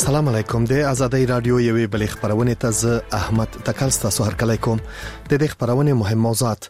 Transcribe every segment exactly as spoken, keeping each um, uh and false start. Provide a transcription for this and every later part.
السلام علیکم. د آزادۍ رادیو یوې بلې خبرونه ته ز احمد تکل تاسو هر کله کوم. د دې خبرونه مهم موضوعات: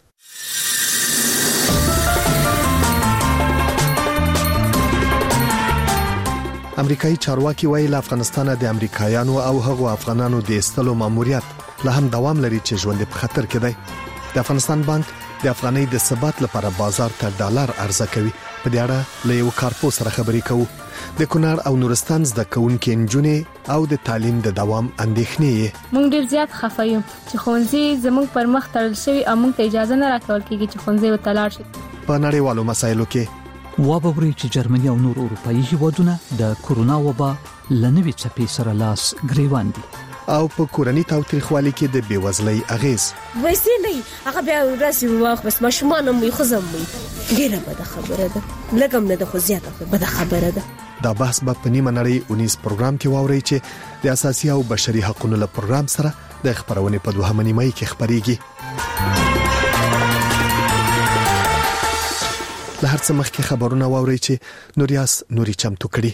امریکایي چارواکي وایي افغانستان د امریکایانو او هغو افغانانو د استلو ماموریت له هم دوام لري چې ژوند په خطر کې دی. د افغانستان بانک د افغانۍ د ثبات لپاره بازار ته ډالر عرضه کوي. په دې اړه له یو کارپو سره خبرې کوو. د کونړ او نورستان زده کوونکي نجونې او د تعلیم د دوام اندېښنې. موږ ډیر زیات خفه یو چې ښوونځي زموږ پر مخ تړل شوی او موږ ته اجازه نه راکول کیږي چې ښوونځي وتلاړ شي. په نړیوالو مسایلو کې وابوري چې جرمني او نور اروپאי هیوادونه د کورونا وبا لنوي چپی سره لاس گریوان دي. او په کورنۍ تاوتریخوالي کې د بیوزلۍ اغیز. وایسي نه هغه بیا ورسې واخ بس ماشومان مې خزم مې ډیره بده خبره ده، لکه نه د خو زیاته بده خبره ده. دا بحث به په نیمه نړۍ اونیز پروګرام کې واوري چې د اساسي او بشري حقوقو له پروګرام سره د خبرونه په دوه نیمه کې خبريږي. له هر څه مخکې خبرونه واوري چې نوریاس نوري چمتو کړي.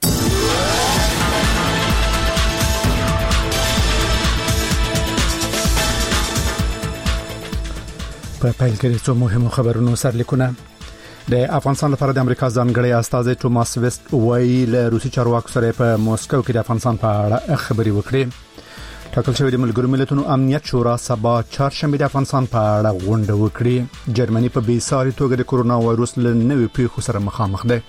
په پیل کې څو مهمو خبرونو سرلیکونه. د افغانستان لپاره د امریکا ځانګړی استازی توماس ویست وایي له روسي چارواکو سره په موسکو کې د افغانستان په اړه خبرې وکړي. ټاکل شوی د ملګرو ملتونو امنیت شورا سبا چهارشنبه د افغانستان په اړه غونډه وکړي. جرمني په بیساري توګه د کورونا وایروس له نوې پیښو سره مخامخ ده.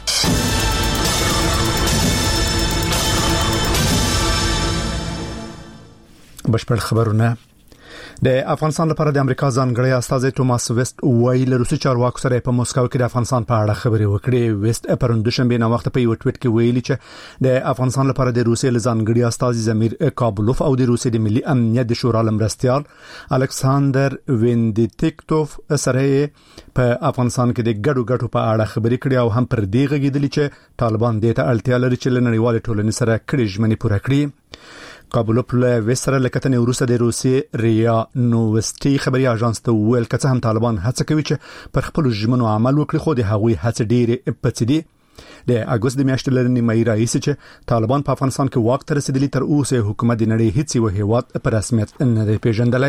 بشپړ خبرونه. د افغانستان لپاره د امریکا ځانګړی استازی توماس ویست وایي له روسي چارواکو سره په موسکو کې د افغانستان په اړه خبرې وکړي. ویست پرون دوشنبه نو وخت په یو ټویټ کې ویلي چې د افغانستان لپاره د روسي ځانګړي استازي زمیر کابلوف او د روسي د ملي امنیت د شورا لمرستيال الکساندر ویندیتیکټوف سره په افغانستان کې د ګډو ګټو په اړه خبرې کړې او هم پر دې غږیدلی چې طالبان د ته اړتیا لري چې نړیوال ټولنې سره کړي ژمنې پوره کړي. کابلوف له وسره لکتنې وروسته د روسي ریا نووستي خبري اژانس ته ویل کڅ هم طالبان هڅه کوي چې پر خپل ژمنو عمل وکړي، خو د هغوی هڅه ډېرې پڅېدي. د اگست د میاشتې لرنې مې رئیس چې طالبان په افغانستان کې واک ته رسیدلی تر اوسه حکومت د نړۍ هیڅ یو هیواد په رسمیت نه دی پیژندلی.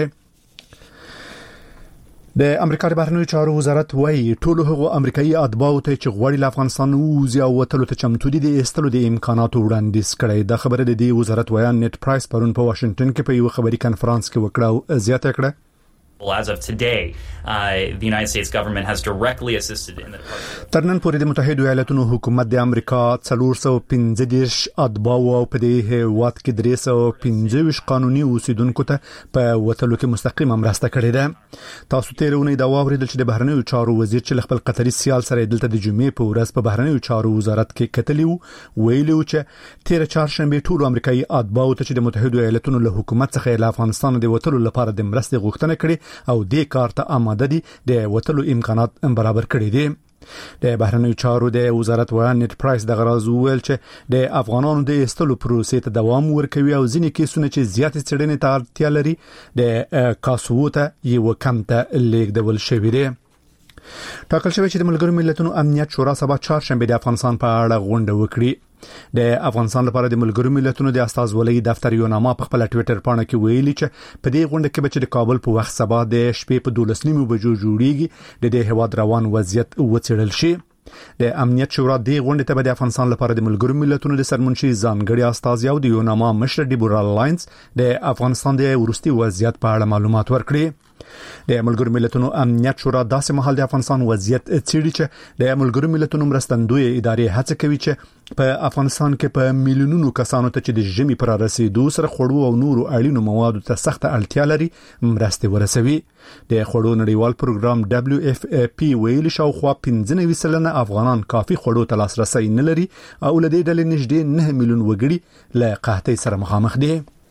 د امریکا د بهرنیو چارو وزارت وايي ټول هغو امریکایي اتباعو ته چې غوړي له افغانستان وځي او وتلو ته چمتو دي د استلو د امکاناتو وړاندیز کړي. د خبره د دې وزارت ویان نت پرایس پرون په واشنگټن کې په یو خبري کانفرنس کې وکړه او زیاته کړه. As of today, uh, the United States government has directly assisted in the department. ترنن پورې د متحده ایالاتونو حکومت د امریکا څلور سوه پنځه دېرش اتباع او په دې هیواد کې درې سوه پنځه ویشت قانوني اوسیدونکو ته په وتلو کې مستقیم مرسته کړې ده. تاسو تیرونه دا واوریدل چې د بهرنیو چارو وزیر چې خپل قطري سیال سره دلته د جمعې په ورځ په بهرنیو چارو وزارت کې کتلی ویلو چې تیر چهارشنبه ټول امریکایي اتباع ته چې د متحده ایالاتونو له حکومت څخه له افغانستان د وتلو لپاره د مرستې غوښتنه کړې او دې کار ته آماده دي د وتلو امکانات برابر کړي دي. د بهرنیو چارو د وزارت ویان نت پرایس د غراز ویل چې د افغانانو د استلو پروسې ته دوام ورکوي او ځینې کیسونه چې زیاتې څېړنې ته اړتیا لري د کاسوو ته یو کم ته لیږدول شوی دی. ټاکل شوی چې د ملګرو ملتونو امنیت شورا سبا چهارشنبه د افغانستان په اړه غونډه وکړي. د افغانستان لپاره د ملګرو ملتونو د استازولۍ دفتر یو نامه په خپل ټوئیټر باندې کې ویلي چې په دې غونډه کې به چې د کابل په وخت سبا د شپې په دولس نیمو بجو جوړیږي د دې هواد روان وضعیت وڅېړل شي. د امنیت شورا د غونډې ته د افغانستان لپاره د ملګرو ملتونو د سرمنشي ځانګړي استازي او د یو نامه مشر ډیبورا لاینز د افغانستان د ورستي وضعیت په اړه معلومات ورکړي. د ملګرو ملتونو امنیت شورا داسې مهال د افغانستان وضعیت څېړي چې د ملګرو ملتونو مرستندوی ادارې هڅه کوي چې په افغانستان کې په میلیونونو کسانو ته چې د ژمي پر رسیدو سره خوړو او نورو اړینو موادو ته سخت اړتیا لري مرستې ورسوي. د خوړو نړیوال پروګرام دبليو اف پی ویل شاوخوا پنځه نوي سلنه افغانان کافي خوړو ته لاسرسي نه لري او له دې ډلې نږدې نه میلیون وګړي له قحطۍ سره مخامخ دي.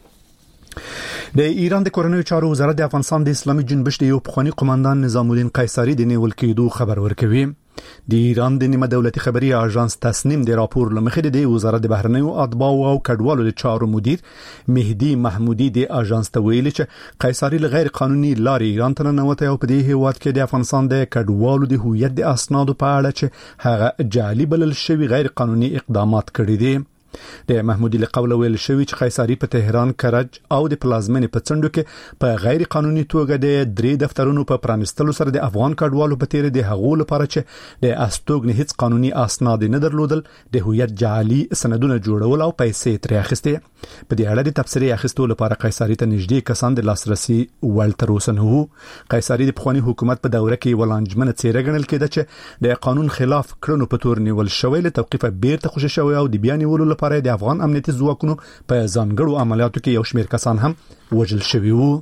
د ایران د کورنیو چارو وزارت د افغانستان د اسلامي جنبش د یو پخوانی قوماندان نظام الدین قیصری د نیول کېدو خبر ورکوي. د ایران د نیمه دولتي خبري اژانس تسنیم د راپور لمخې د وزارت د بهرنیو اتباع او کډوالو د چارو مدیر مهدی محمودي د اژانس ته ویلي چې قیصری له غیر قانوني لارې ایران ته ننوته او په دې هیواد کې د افغانستان د کډوالو د هویت د اسنادو په اړه چې هغه جعلي بلل شوی غیر قانوني اقدامات کړي دي. د محمودي له قوله ویل شوی چې قیصری په تهران، کرج او د پلازمینې په څنډو کې په غیر قانوني توګه د درې دفترونو په پرانستلو سره د افغان کډوالو په تیر د هغو لپاره چې د استوګن هیڅ قانوني اسناد نه درلودل د هویت جعلي سندونه جوړول او پیسې ترې اخیستې. په دې اړه د تبصرې اخیستلو لپاره قیصری ته نږدې کسان د لاسرسي وړ تر اوسه نه وو. قیصری د پخوانی حکومت په دوره کې ولانجمنه څیره ګڼل کېده چې د قانون خلاف کړنو په تور نیول شوی له توقيفه بیرته خوشی شوی او د بیان نیولو لپاره د افغان امنیتي ځواکونو په ځانګړو عملیاتو کې یو شمېر کسان هم وژل شوي وو.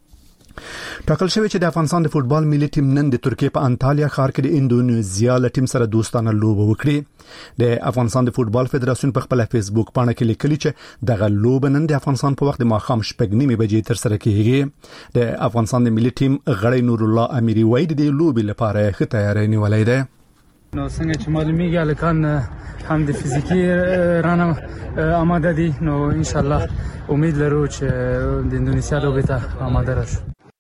ټاکل شوی چې د افغانستان د فوتبال ملي ټیم نن د ترکیه په انټالیا ښار کې د اندونیزیا له ټیم سره دوستانه لوبه وکړي. د افغانستان د فوتبال فدراسیون په خپل فیسبوک پاڼه کې لیکلي چې دغه لوبه نن د افغانستان په وخت د ماښام شپږ نیمې بجې تر سره کیږي. د افغانستان د ملي ټیم غړی نور الله اميري وای د لوبې لپاره ښه تیاری نیولې ده. نو څنګه چې معلومیږي الکان هم د فزیکی رانه آماده دي، نو ان شاء الله امید لرو چې د اندونیسیا لوبې ته آماده راشو.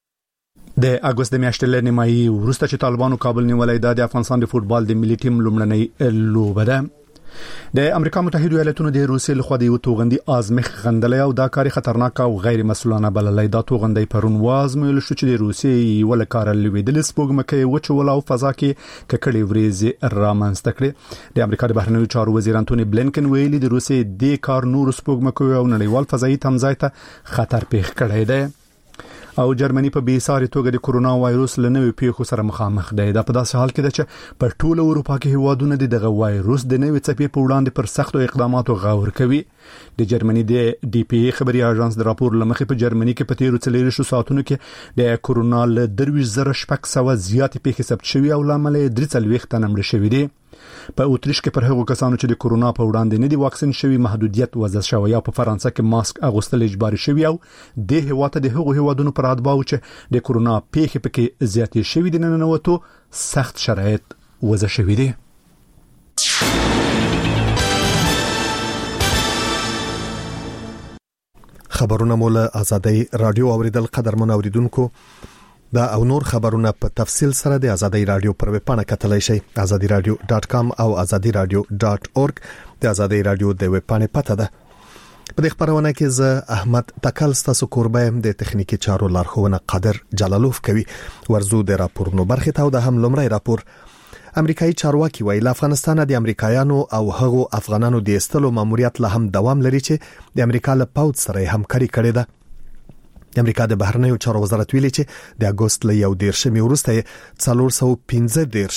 د اگست د میاشتې له نیمایي وروسته چې طالبانو کابل نیولې د افغانستان د فوتبال د ملي ټیم لومړنۍ لوبه ده. د امریکا متحده ایالاتونو د روسیې لخوا د یو توغندي ازمخ غندلې او دا کاری خطرناک او غیر مسؤلانه بللې. دا توغندي پرون وازمل شو چې د روسیې ول کار لویدل سپوږمکه وچول او فضا کې ککړې ورېزې رامنځته کړې. د امریکا د بهرنیو چارو وزیر انټونی بلینکن ویلي د روسیې د کار نور سپوږمکه او نړیوال فضایي تمځای ته خطر پیښ کړی دی. او جرمني په بیساري توګه د کورونا وایروس لنوي پیښو سره مخامخ دی. دا په داسې حال کې ده چې په ټوله اروپا کې هیوادونه دغه وایروس د نوې څپې په وړاندې پر سختو اقداماتو غور کوي. د جرمني د ډي پی ای خبري اژانس د راپور لمخې په جرمني کې په تیرو څلورو ساعتونو کې د کورونا له درویش زره شپږ سوه زیاتې پیښې ثبت شوې او لامل یې درې څلوېښت تنه مړه شوي دي. په اوتریش کې پر هغو کسانو چې د کورونا په وړاندې نه دي واکسین شوي محدودیت وضع شوی او په فرانسه کې ماسک اغوستل اجباري شوی او د هیواته د هغو هیوادونو پر اتباعو چې د کورونا پیښې پکې زیاتې شوي دي نن نوته سخت شرایط وضع شوي دي. خبرونه مول آزادۍ رادیو اوریدل قدرمن اوریدونکو دا او نور خبرونه په تفصیل سره د ازادي رادیو پر ویب پاڼه کتلای شئ azadi radio dot com او azadi radio dot org. د ازادي رادیو د ویب پاڼې پته ده. په دې خبرونه کې زه احمد تکل ستاسو قربایم د تخنیکی چارو لارښوونه قادر جلالوف کوي. ورزو د راپورونو برخه ته د هم لمړی راپور. امریکایي چارواکي وایي افغانستان د امریکایانو او هغو افغانانو د استلو ماموریت له هم دوام لري چې د امریکا له پاوڅ سره همکاري کړې ده. د امریکا د بهرنیو چارو وزارت ویلي چې د اگست له یو دیرشمې وروسته څلور سوه پنځه دیرش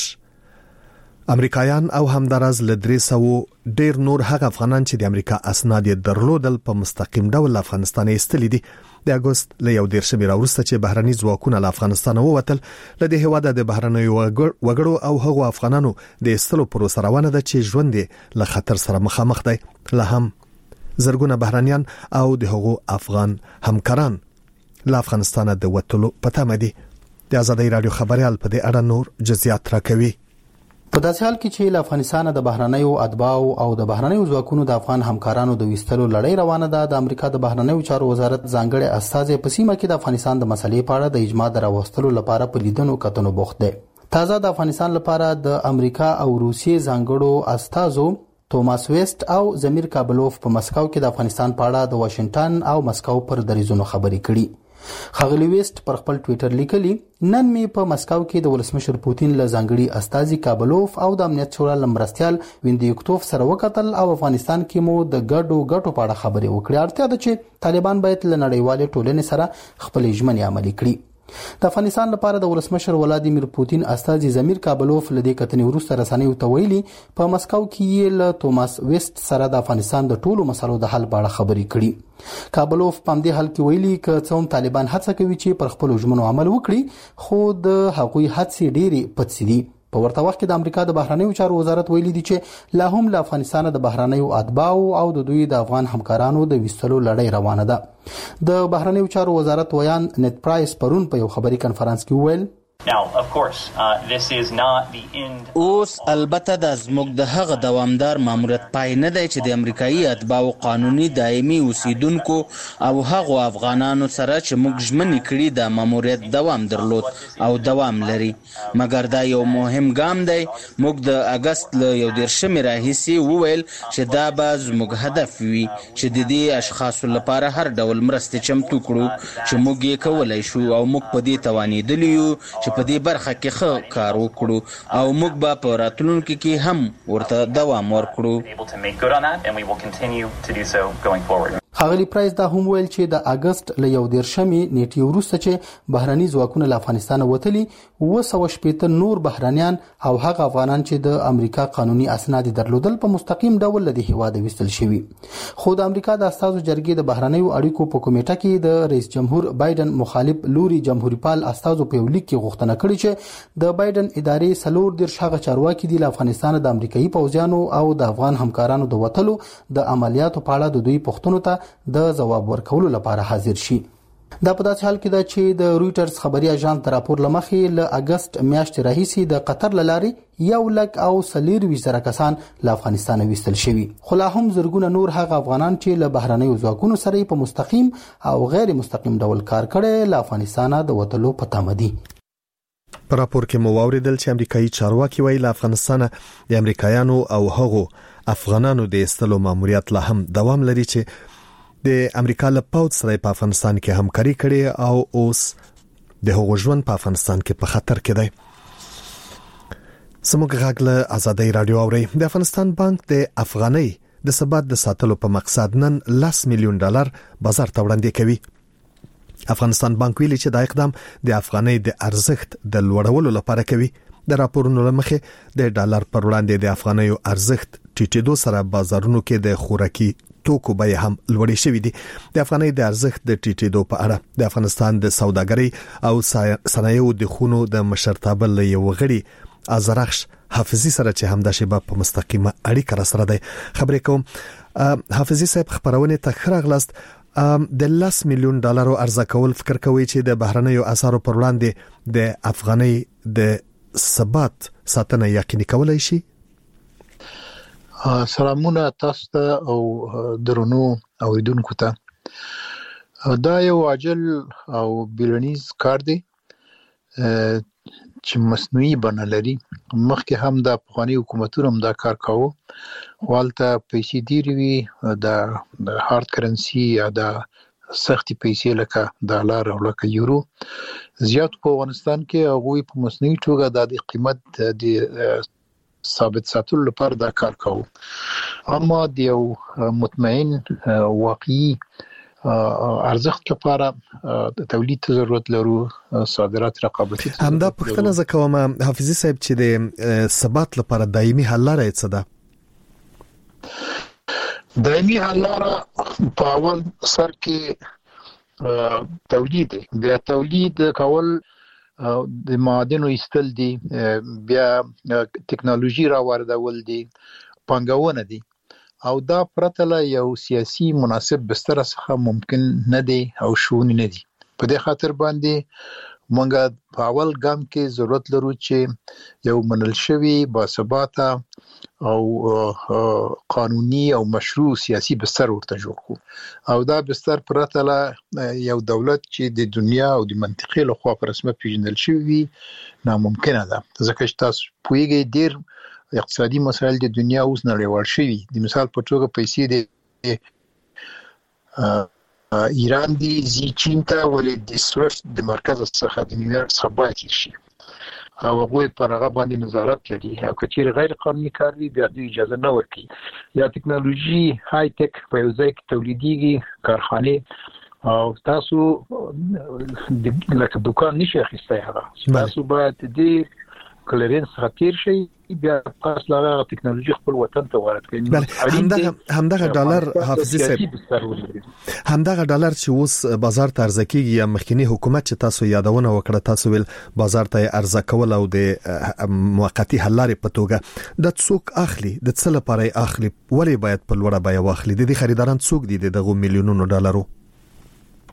امریکایان او همدارز له درې سوه ډیر نور هغه افغانان چې د امریکا اسناد درلودل په مستقیم ډول افغانستان ایستلې دي. د اگست له یو دیرشمې وروسته چې بهرني ځواکونه له افغانستان ووتل، له دې هواده د بهرنیو وګړو او هغو افغانانو د ایستلو پروسه روانه ده چې ژوند له خطر سره مخامخ دی. له هم زرګونه بهرنیان او د هغو افغان همکاران له افغانستان د وټلو پته مدي. د ازادي رادیو خبريال په دې اړه نور جزئیات راکوي. په داسې حال کې چې له افغانستان د بهرنیو اتباعو او د بهرنیو ځواکونو د افغان همکارانو د وستلو لړۍ روانه ده، د امریکا د بهرنیو چارو وزارت ځانګړي استازي په سیمه کې د افغانستان د مسلې په اړه د اجماع دراوستلو لپاره په لیدنو کتنو بوخت دی. تازه د افغانستان لپاره د امریکا او روسیې ځانګړو استازو توماس ویست او زمیر کابلوف په مسکو کې د افغانستان په اړه د واشنگټن او مسکو پر دریزونو خبرې کړي. خغلی ویست پر خپل ټوئیټر لیکلی نن می په مسکو کې د ولسمشر پوتین له ځانګړي استازي کابلوف او د امنیت شورا لمرستيال ویندیکټوف سره وکتل او افغانستان کې مو د ګډو ګټو په اړه خبرې وکړې. اړتیا ده چې طالبان باید له نړیوال ټولنې سره خپل ژمنې عملي کړي. د افغانستان لپاره د ولسمشر ولادیمیر پوتین استازي زمیر کابلوف لدې کتنې وروسته رسنیو ته ویلي په مسکو کې له توماس ویست سره د افغانستان د ټولو مسلو د حل په اړه خبرې کړي. کابلوف په دې حال کې ویلي ک څوم طالبان هڅه کوي چې پر خپل ژمنو عمل وکړي، خو د هغوی هڅې ډېری پڅې دي. په ورته وخت کې د امریکا د بهرنیو چارو وزارت ویلي دی چې لا هم له افغانستان د بهرنیو اتباعو او د دوی د افغان همکارانو د وستلو لړۍ روانه ده. د بهرنیو چارو وزارت ویان نت پرایس پرون په یو خبري کانفرنس کې ویل Now, of course, uh, this is not the end. اوس البته د زموږ د هغه دوامدار ماموریت پای نه دی چې د امریکایي اتباعو قانوني دایمي اوسیدونکو او هغو افغانانو سره چې موږ ژمنې کړي د ماموریت دوام درلود او دوام لري، مګر دا یو مهم ګام دی. موږ د اگست له یو دېرشمې راهیسې وویل چې دا به زموږ هدف وي چې د دې اشخاصو لپاره هر ډول مرستې چمتو کړو چې موږ یې کولی شو او موږ په دې توانېدلي یو چې په دې برخه کې ښه کار وکړو او موږ به په راتلونکي کې هم ورته دوام ورکړو. ښاغلي پرایس دا هم ویل چې د اگست له یو دېرشمې نیټې وروسته چې بهرني ځواکونه له افغانستانه وتلي اوه سوه شپېته نور بهرنیان او هغه افغانان چې د امریکا قانوني اسناد درلودل په مستقیم ډول له دې هیواده ویستل شوي. خو د امریکا د استازو جرګې د بهرنیو اړیکو په کمیټه کې د رئیس جمهور بایدن مخالف لوري جمهوریت پال استازو په یو لیک کې غوښتنه کړې چې د بایدن ادارې څلور دېرش هغه چارواکي دي له افغانستان د امریکایي پوځیانو او د افغان همکارانو د وتلو د عملیاتو په اړه د دوی پوښتنو ته د جواب ورکولو لپاره حاضر شي. دا په داسې حال کې ده چې د رويټرز خبري اژانس د راپور لمخې له اگست میاشتې راهیسې د قطر لارې یو لک او سلیر وزره کسان له افغانستان ویستل شوي، خو لا هم زرګونه نور هغه افغانان چې له بهرنیو ځواکونو سره په مستقیم او غیر مستقیم ډول کار کړي له افغانستان د وتلو په تمه دي. په راپور کې مو واوریدل چې امریکایي چارواکي ویل افغانستان د امریکایانو او هغو افغانانو د استلو ماموریت لا هم دوام لري چې د امریکا له پوځ سره په افغانستان کې همکاري کړې او اوس د هغو ژوند په افغانستان کې په خطر کې دی. سموږ غاګله آزادۍ رادیو اوري. د افغانستان بانک د افغانۍ د ثبات د ساتلو په مقصد نن لس میلیون ډالر بازار ته وړاندې کوي. افغانستان بانک ویلي چې دا اقدام د افغانۍ د ارزښت د لوړولو لپاره کوي. د راپورونو لمخې د ډالر پر وړاندې د افغانۍ ارزښت ټیټېدو سره بازارونو کې د خوراکي توکو بیه هم لوړې شوې دي. د افغانۍ د ارزښت د ټیټېدو په اړه د افغانستان د سوداګرۍ او صنایعو د خونو د مشرتابه له یو غړي ازرخش حافظي سره چې همدا شیبه په مستقیمه اړیکه را سره دی خبرې کوم. حافظي صاحب خبرونه ته خراغلاست. د لس میلیون ډالرو ارزه کول فکر کوي چې د بهرنیو اسعارو پر وړاندې د افغانۍ د ثبات ساتنه یقیني کولای شي؟ سلامونه تاسو ته او درنو اوریدونکو ته. دا یو عاجل او بیلنیز کار دی چې مصنوعي بڼه لري. مخکې هم د افغاني حکومتونو هم دا کار کاوه، والته پیسې ډېرې وي، د هارد کرنسي یا د سختي پیسې لکه ډالر او لکه یورو زیات په افغانستان کې هغوی په مصنوعي توګه د قیمت د ثابت ساتلو لپاره دا کار کوو. اما د یو مطمئن واقعي ارزښت لپاره د تولید ته ضرورت لرو، صادرات رقابتي. همدا پوښتنه زه کوم حافظي صاحب چې د ثبات لپاره دایمي حل لري څه ده؟ دایمي حل لاره په اول سر کې تولید دی. بیا تولید کول د معادنو ایستل دي، بیا ټکنالوژي راوړل دي، پانګونه دي، او دا پرته له یو سیاسي مناسب بستر څخه ممکن نه دی او شونی نه دی. په دې خاطر باندې مونږ په اول ګام کې ضرورت لرو چې یو منل شوی باثباته او قانوني او مشروع سیاسي بستر ورته جوړ کړو، او دا بستر پرته له یو دولت چې د دنیا او د منطقې له خوا په رسمیت پیژندل شوی ناممکنه ده. ځکه چې تاسو پوهیږئ ډېر اقتصادي مسایل د دنیا اوس نړیوال شوي. د مثال په توګه پیسې د ایران دی زی چین ته ولې د سویفت د مرکز څخه د نیویارک څخه باید شي او هغوی پر هغه باندې نظارت لري، او که چیرې غیر قانوني کار وي بیا دوی اجازه نه ورکوي. یا ټکنالوژي های ټک په یو ځای کې تولیدېږي، کارخانې، او تاسو لکه دکان نشي اخیستی، هغه تاسو باید دې کلرینس څخه تیر شي، بیا تاسو له هغه ټکنالوژي خپل وطن ته وارد کړئ. همدغه همدغه ډالر حافظي صاحب، همدغه ډالر چې اوس بازار ته عرضه کیږي یا مخکنی حکومت چې تاسو یادونه وکړه، تاسو ویل بازار ته عرضه کول او د موقتی حل لارې په توګه د څوک اخلي، د څه لپاره اخلي، ولې باید په لوړه بیه واخلي؟ د دې خریداران څوک دي دغه میلیونونو ډالرو؟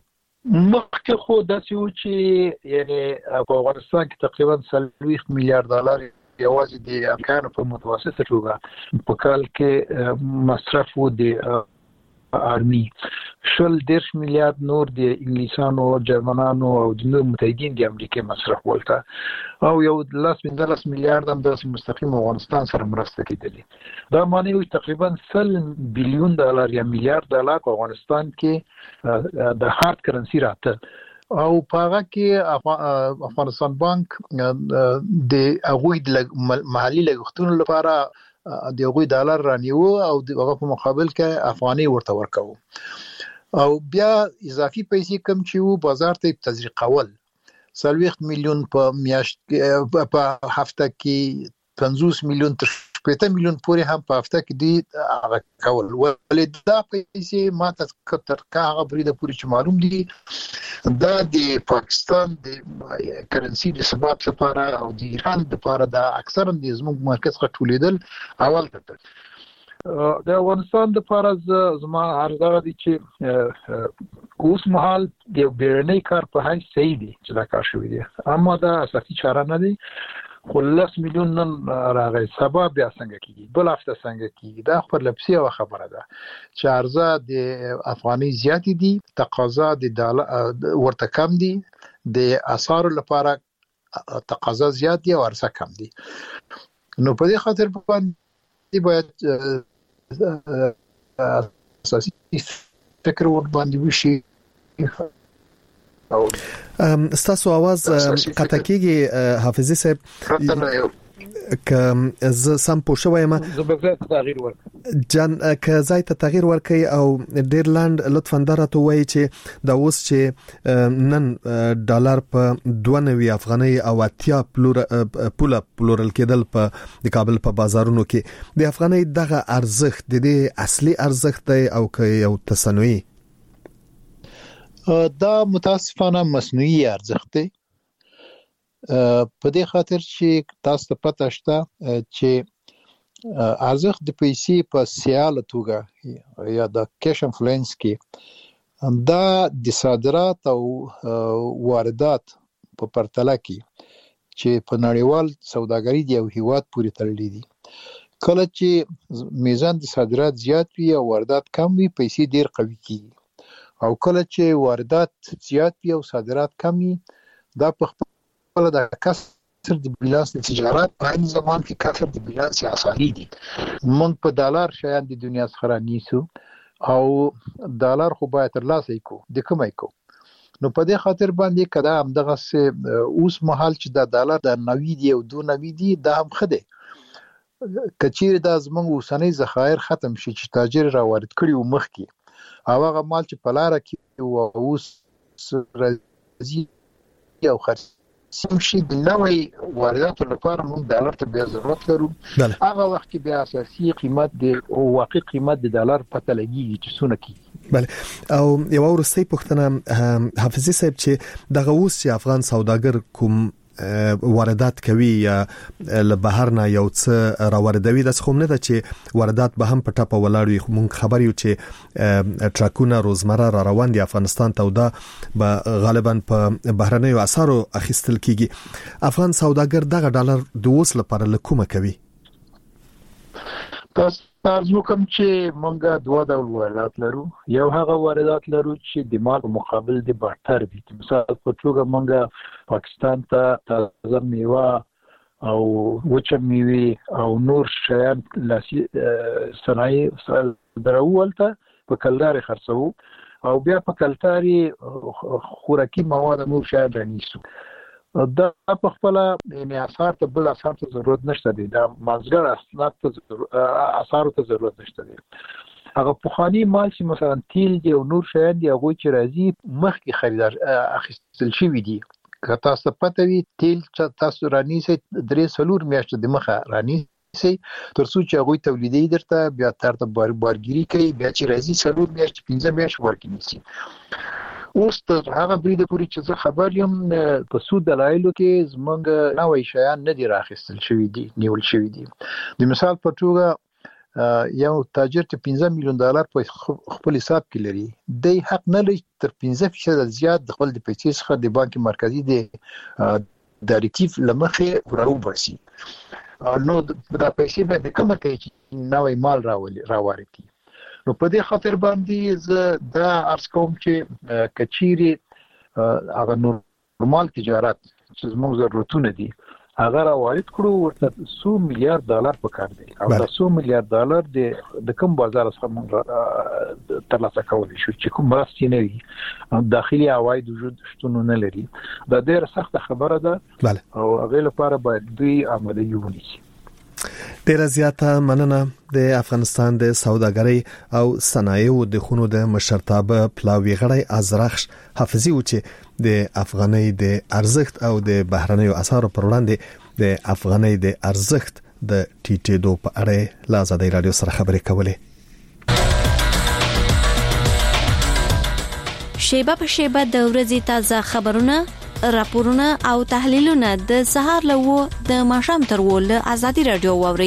مخکې خو داسې و چې یعنی په افغانستان کې تقریبا څلوېښت میلیارډ ډالر یوازې د امریکایانو په متوسطه توګه په کال کې مصرف و د آرمي، شل دېرش میلیارډ نور د انګلیسانو، جرمنانو او د نور متحدین د امریکای مصرف ولته او یو لاس پنځلس میلیارډ هم د مستقیم افغانستان سره مرسته کېدلې. دا معنی وي تقریبا سل بلیون ډالر یا میلیارډ ډالر په افغانستان کې د هارد کرنسي راته او په هغه کې افغانستان بانک د هغوی د محلي لګښتونو لپاره د هغوی ډالر رانیو او د هغه په مقابل کې افغاني ورته ورکوو او بیا اضافي پیسې کم چې وو بازار ته تزریقول. څلوېښت میلیون په میاشت په هفته کې پنځوس میلیون تر شپږ میلیون پورې هم په هفته کې دی هغه کول. ولې دا پیسې ماته تر هغه بریده پورې چې معلوم دي دا د پاکستان د کرنسي د ثبات لپاره او د ایران لپاره دا اکثرا د زموږ مرکز څخه ټولیدل اول ته د افغانستان لپاره زما عرضه دي چې اوس مهال د بیرنۍ کار په هیڅ صحیح دي چې دا کار شوی دی، اما دا اساسي چاره نه دي. خو لس میلیون نن راغی، سبا بیا څنګه کیږي، بل هفته څنګه کیږي، دا خبر لپسی او خبره ده چې عرضه د افغاني زیاتې دي، تقاضا د ډالر ورته کم دي، د اسعارو لپاره تقاضا زیات دي او عرضه کم دي. نو په دې خاطر باندې باید اساسي فکر ور باندې وشي. ستاسو आवाज قطع کیږي حافظي صاحب، که ز سم پوښوي ما زبرګه تغییر ورک جان که زای ته تغییر ورکي او ډیرلاند لطفا درته وایي چې دا اوس چې نن ډالر په دوه نوي افغاني او اتیا پوله پلورل کېدل په د کابل په بازارونو کې د افغاني دغه ارزښت د دې اصلي ارزښت دی او که یو تصنعي؟ دا متاسفانه مصنوعي ارزښت دی، په دې خاطر چې تاسو ته پته شته چې ارزښت د پیسې په سیاله توګه یا د کیش انفلوئنس کې دا د صادرات او واردات په پرتله کې چې په نړیوال سوداګري دی او هیواد پورې تړلې دي. کله چې میزان د صادرات زیات وي او واردات کم وي پیسې ډیر قوي کیږي، او کله چې واردات زیات وي او صادرات کم وي دا په خپل د کسر د بیلانس د تجارت په عین زمان کې کسر د بیلانس اساسي دي. موږ په ډالر شیان د دنیا څخه رانیسو او ډالر خو باید ترلاسه کو د کومای کو. نو په دې خاطر باندې کدا هم دغه اوس مهال چې د ډالر د نوي دی او دو نوي دی دا هم خده کچیر د زمونږ اوسنۍ ذخایر ختم شي چې تاجر را وارد کړي و مخ کې او هغه مال چې په لاره کې او اوس راځي او خرڅ شي د نوې وارداتو لپاره موږ ډالر ته بیا ضرورت لرو. هغه وخت کې بیا اساسي قیمت د او واقعي قیمت د ډالر پته لګیږي چې څونه کیږي. بله او یو ورستۍ پوښتنه حافظي صاحب چې دغه اوس چې افغان سوداګر کوم واردات کوي یا له بهر نه یو څه راوردوي د څخه نه ده چې واردات به هم په ټاپه ولاړ وي. مونږ خبر یو چې ټرکونه روزمره را روان دي افغانستان ته او دا به غالبا په بهرنیو اسعارو اخیستل کیږي. افغان سوداګر دغه ډالر د اوس لپاره لکومه کوي؟ تاسو کوم چې مونږه دوه ډول واردات لرو، یو هغه واردات لرو چې د مال په مقابل د بارتر وي. مثال په توګه مونږه پاکستان ته تازه میوه او وچه میوه او نور شیان لاسي صنایع درولته په کلداري خرڅو او بیا په کلتاري خوراکي مواد نور شیان رانیسو. دا په خپل یعنی اسعار ته بل اسعار ته ضرورت نشته دي، دا مازګر اسناد ته اسعار ته ضرورت نشته دي. هغه پخوانی مال چې مثلا تیل دی او نور شیان دی هغه چې راځي مخکې خریدار اخیستل شوی دي. که تاسو پته وي تیل چې تاسو رانیسي درې سلور میاشتې د مخه رانیسي ترڅو چې هغه تولیدي درته بیا ترته بار بارګيري کوي بیا چې راځي سلور میاشتې پنځه میاشتې ورکړي. اوس تر هغه بریده پورې چې زه خبر یم په څو دلایلو کې زمونږ نوې شیان نه دي راخیستل شوي دي نیول شوي دي. د مثال په توګه یو تاجر چې پنځه میلیون ډالر په خپل حساب کې لري د حق نه لري تر پنځه فیصد زیات د خپل د پیسې څخه د بانک مرکزی د ډایرکټیو لمخې راوباسي نو دا پیسې به د کومه کوي چې نوې مال راولي راوړي نو په دې خاطر باندې زه دا ارز کوم چې کچيري هغه نورمال تجارت چې موږ ضرورتونه دي هغه راوړت کړو ورته څو میلیارډ ډالر پکار دي او دا څو میلیارډ ډالر د د کوم بازار څخه موږ ترلاسه کولای شو چې کوم راستي نه وي داخلي عواید وجود شتون نه لري دا ډېر سخت خبره ده او هغه لپاره باید دوی عملي ونیسي ډیره زیاته مننه د افغانستان د سوداګرۍ او صنایعو د خونو د مشرتابه پلاوی غړی ازرخش حافظي و چې د افغانۍ د ارزښت او د بهرنیو اسعارو پر وړاندې د افغانۍ د ارزښت د ټیټېدو په اړه له آزادۍ رادیو سره خبرې کولې. شیبه په شیبه د ورځې تازه خبرونه راپورونه او تحلیلونه د سهار له د ماښام تر ول آزادۍ رادیو ووري.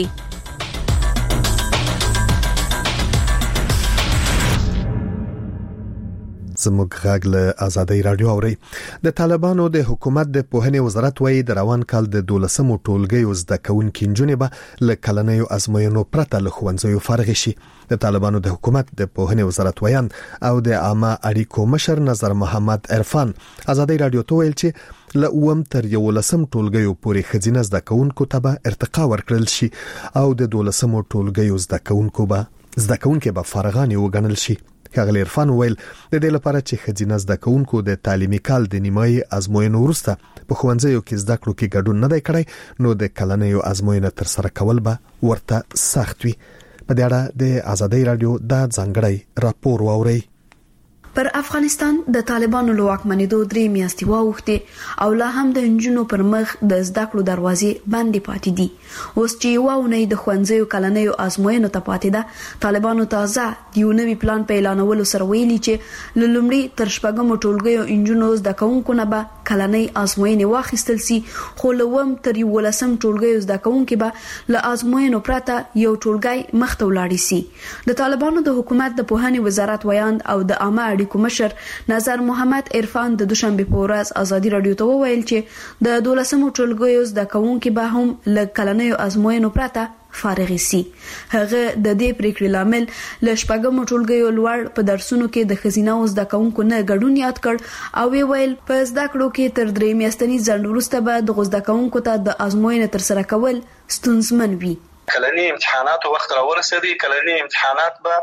زموږ غږ له آزادۍ رادیو اوري. د طالبانو د حکومت د پوهنې وزارت وایي د روان کال د دولسمو ټولګیو زده کوونکي نجونې به له کلنیو ازموینو پرته له ښوونځیو فارغ شي. د طالبانو د حکومت د پوهنې وزارت ویان او د عامه اړیکو مشر نظر محمد عرفان آزادۍ رادیو ته ویل چې له اووم تر یولسم ټولګیو پورې خزینه زده کوونکو ته به ارتقا ورکړل شي او د دولسمو ټولګیو زده کوونکو به زده کوونکي به فارغان وګڼل شي. ښاغلی عرفان ویل د دې لپاره چې خزینه زده کوونکو د تعلیمي کال د نیمایي ازموینو وروسته په ښوونځیو کې زده کړو کې ګډون نه دی کړی نو د کلنیو ازموینه تر سره کول به ورته سخت وي. په دې اړه د آزادۍ رادیو دا ځانګړی راپور واوري. پر افغانستان د طالبانو له واکمنېدو درې میاشتې واوښتې او لا هم د نجونو پر مخ د زده کړو دروازې بندې پاتې دي. اوس چې یوه اونۍ د ښوونځیو کلنیو ازموینو ته پاتې ده طالبانو تازه د یو نوي پلان په اعلانولو سره ویلي چې له لومړي تر شپږمو ټولګیو نجونو زده کوونکو نه به کلنۍ ازموینې واخیستل سي خو له اووم تر یولسم ټولګیو زده کوونکي به له ازموینو پرته یو ټولګی مخته ولاړ سي. د طالبانو د حکومت د پوهنې وزارت ویان او د عامه اړیکو مشر نظر محمد عرفان د دوشنبه په ورځ آزادۍ رادیو ته وویل چې د دولسمو ټولګیو زده کوونکي به هم له کلنیو ازموینو پرته فارغ سي. هغه د دې پریکړې لامل له شپږمو ټولګیو لوړ په درسونو کې د خزینه او زده کوونکو نه ګډون یاد کړ او ویل په زده کړو کې تر درې میاشتني ځنډ وروسته به د زده کوونکو ته د ازموینې تر سره کول ستونزمن وي. کلنی امتحانات وخت را ورسېدي. کلنی امتحانات به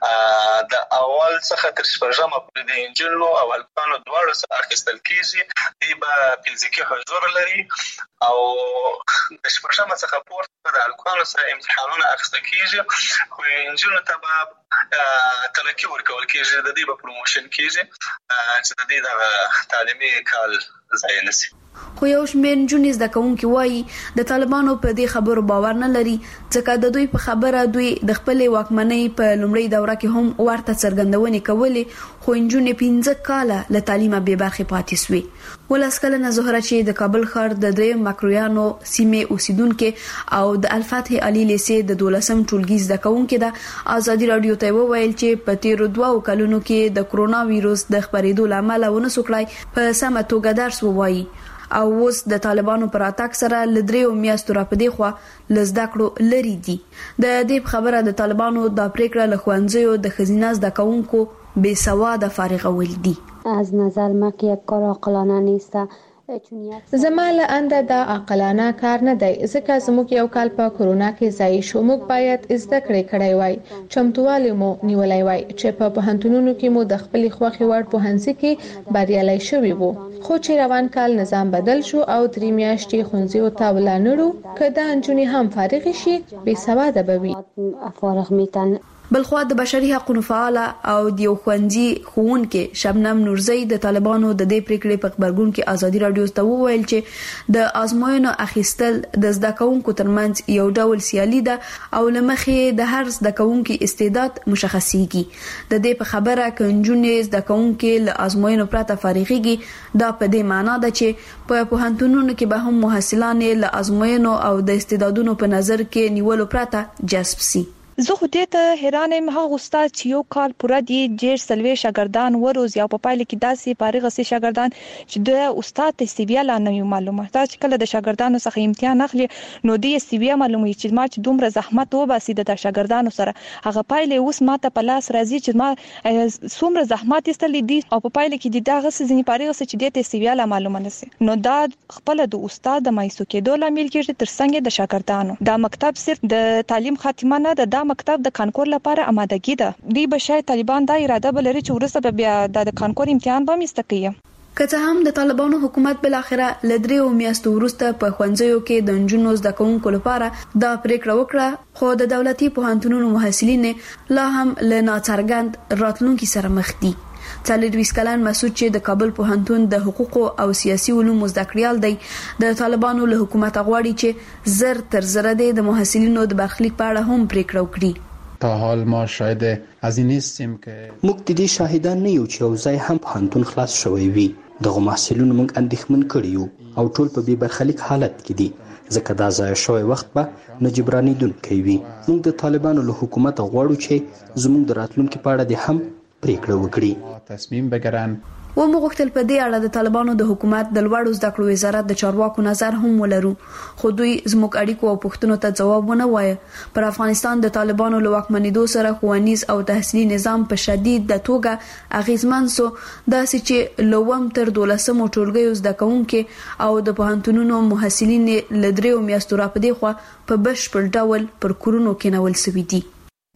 د اول څخه تر شپږمه پورې د انجنونو او الکانو دواړو څخه اخیستل کیږي. دی به فزیکي حضور لري او د شپږمه څخه پورته د الکانو سره امتحانونه اخیستل کیږي خو انجنونو ته به ترقی ورکول کیږي. د دې به پروموشن کیږي چې د دې د تعلیمي کال ځای نشي. خو یو شمېر نجونې زده کوونکي وایي د طالبانو په دې خبرو باور نه لري ځکه د دوی په خبره دوی د خپلې واکمنۍ په لومړۍ دوره کې هم ورته څرګندونې کولې خو نجونې پنځه کاله له تعلیمه بې برخې پاتې سوې. ولس کلنه زهره چې د کابل ښار د دریم مکرویانو سیمې اوسیدونکې او د الفتح علي لیسې د دولسم ټولګي زده کوونکې ده آزادۍ رادیو ته وویل چې په تیرو دوو کلونو کې د کرونا وایروس د خپرېدو له امله ونه سو کړای په سمه توګه درس ووایي او اوس د طالبانو پر اتاک سره لدریو میاشتو را پدې خو لزده کړو لري دي. د دې خبره د طالبانو د پریکړه له ښوونځیو د خزینه زده کوونکو بې سواده فارغول دي. از نظر ما که یک کار عاقلانه نیست. زما له انده دا عاقلانه کار نه دی ځکه زموږ یو کال په کرونا کې ځای شو. موږ باید زده کړې کړی وای چمتووالی مو نیولای وای چې په پوهنتونونو کې مو د خپلې خوښې وړ پوهنځي کې بریالي شوي وو خو چې روان کال نظام بدل شو او درې میاشتې ښوونځیو ته ولاړو که دا نجونې هم فارغې شي بې سواده به وي. فارغ میتن بلخوا د بشري حقوقو فعال او د یو ښوونځي ښوونکې شبنم نورزی د طالبانو د دې پریکړې په خبرګون کې آزادۍ رادیو ته وویل چې د ازموینو اخیستل د زده کوونکو ترمنځ یو ډول سیالي ده او لمخې د هر زده کوونکي استعداد مشخصيږي. د دې په خبره کې نجونې زده کوونکي له ازموینو پرته فارغيږي دا په دې معنی ده چې په پوهنتونونو کې به هم محصلان له ازموینو او د استعدادونو په نظر کې نیولو پرته جذب سي. زه خو دې ته حیران یم هغه استاد چې یو کال پوره دی ډېر سلوي شاګردان وروز یا په پایله کې داسې فارغ سي شاګردان چې د استاد ته سی وی لا نه معلومه دا چې کله د شاګردانو څخه امتحان اخلي نو دې سی وی معلومه چې ما چې دومره زحمت وباسي د شاګردانو سره هغه پایله اوس ماته په لاس راځي چې ما څومره زحمت استلې دي او په پایله کې دغه ځینې فارغ سي چې دې سی وی لا معلومه نشي نو دا خپل د استاد د مایسو کېدو لامل کېږي ترڅنګ د شاګردانو دا مکتب صرف د تعلیم خاتمه نه ده دا مکتب د کانکور لپاره آمادګي ده دی به شاید طالبان دا اراده بلري چې ورسره بیا د کانکور امتحان به مستقیه که څه هم د طالبانو حکومت بل اخره لدریو میاشتو وروسته په خوندزیو کې د انجونو زده کوونکو لپاره دا پریکړه وکړه خو د دولتي پوهنتونونو محصلین لا هم له ناڅرګند راتلونکي سره مخ دي څلورویشت کلن مسعود چې د کابل پوهنتون د حقوقو او سیاسي علومو زده کړیال دی د طالبانو له حکومت غواړي چې زر تر زر د محصلینو د برخلیک په اړه هم پریکړه وکړي تا حال ما شاید از این نیستیم که موږ د دې شاهدان نه یو چې یو ځای هم پوهنتون خلاص شوی وي دغه محصلینو موږ اندېښمن کړي یو او ټول په بې برخلیک حالت کې دي ځکه دا ضایع شوی وخت به نه جبرانېدونکی وي موږ د طالبانو له حکومت غواړو چې زموږ د راتلونکي په اړه دې هم پریکړه وکړي تصمیم بگیرن و مغوښتل په دې اړه د طالبانو د حکومت د لوړو زده کړو وزارت د چارواکو نظر هم ولرو خو دوی زموږ اړیکو او پوښتنو ته ځواب ونه وایي پر افغانستان د طالبانو له واکمنېدو سره ښوونیز او تحصیلي نظام په شدید د توګه اغیزمن سو داسې چې لوم تر دولسمو ټولګیو زده کوونکي او د پوهنتونونو محصلین له دریو میاشتو راپدې خوا په بشپړ ډول پر کورونو کېنول سوي دي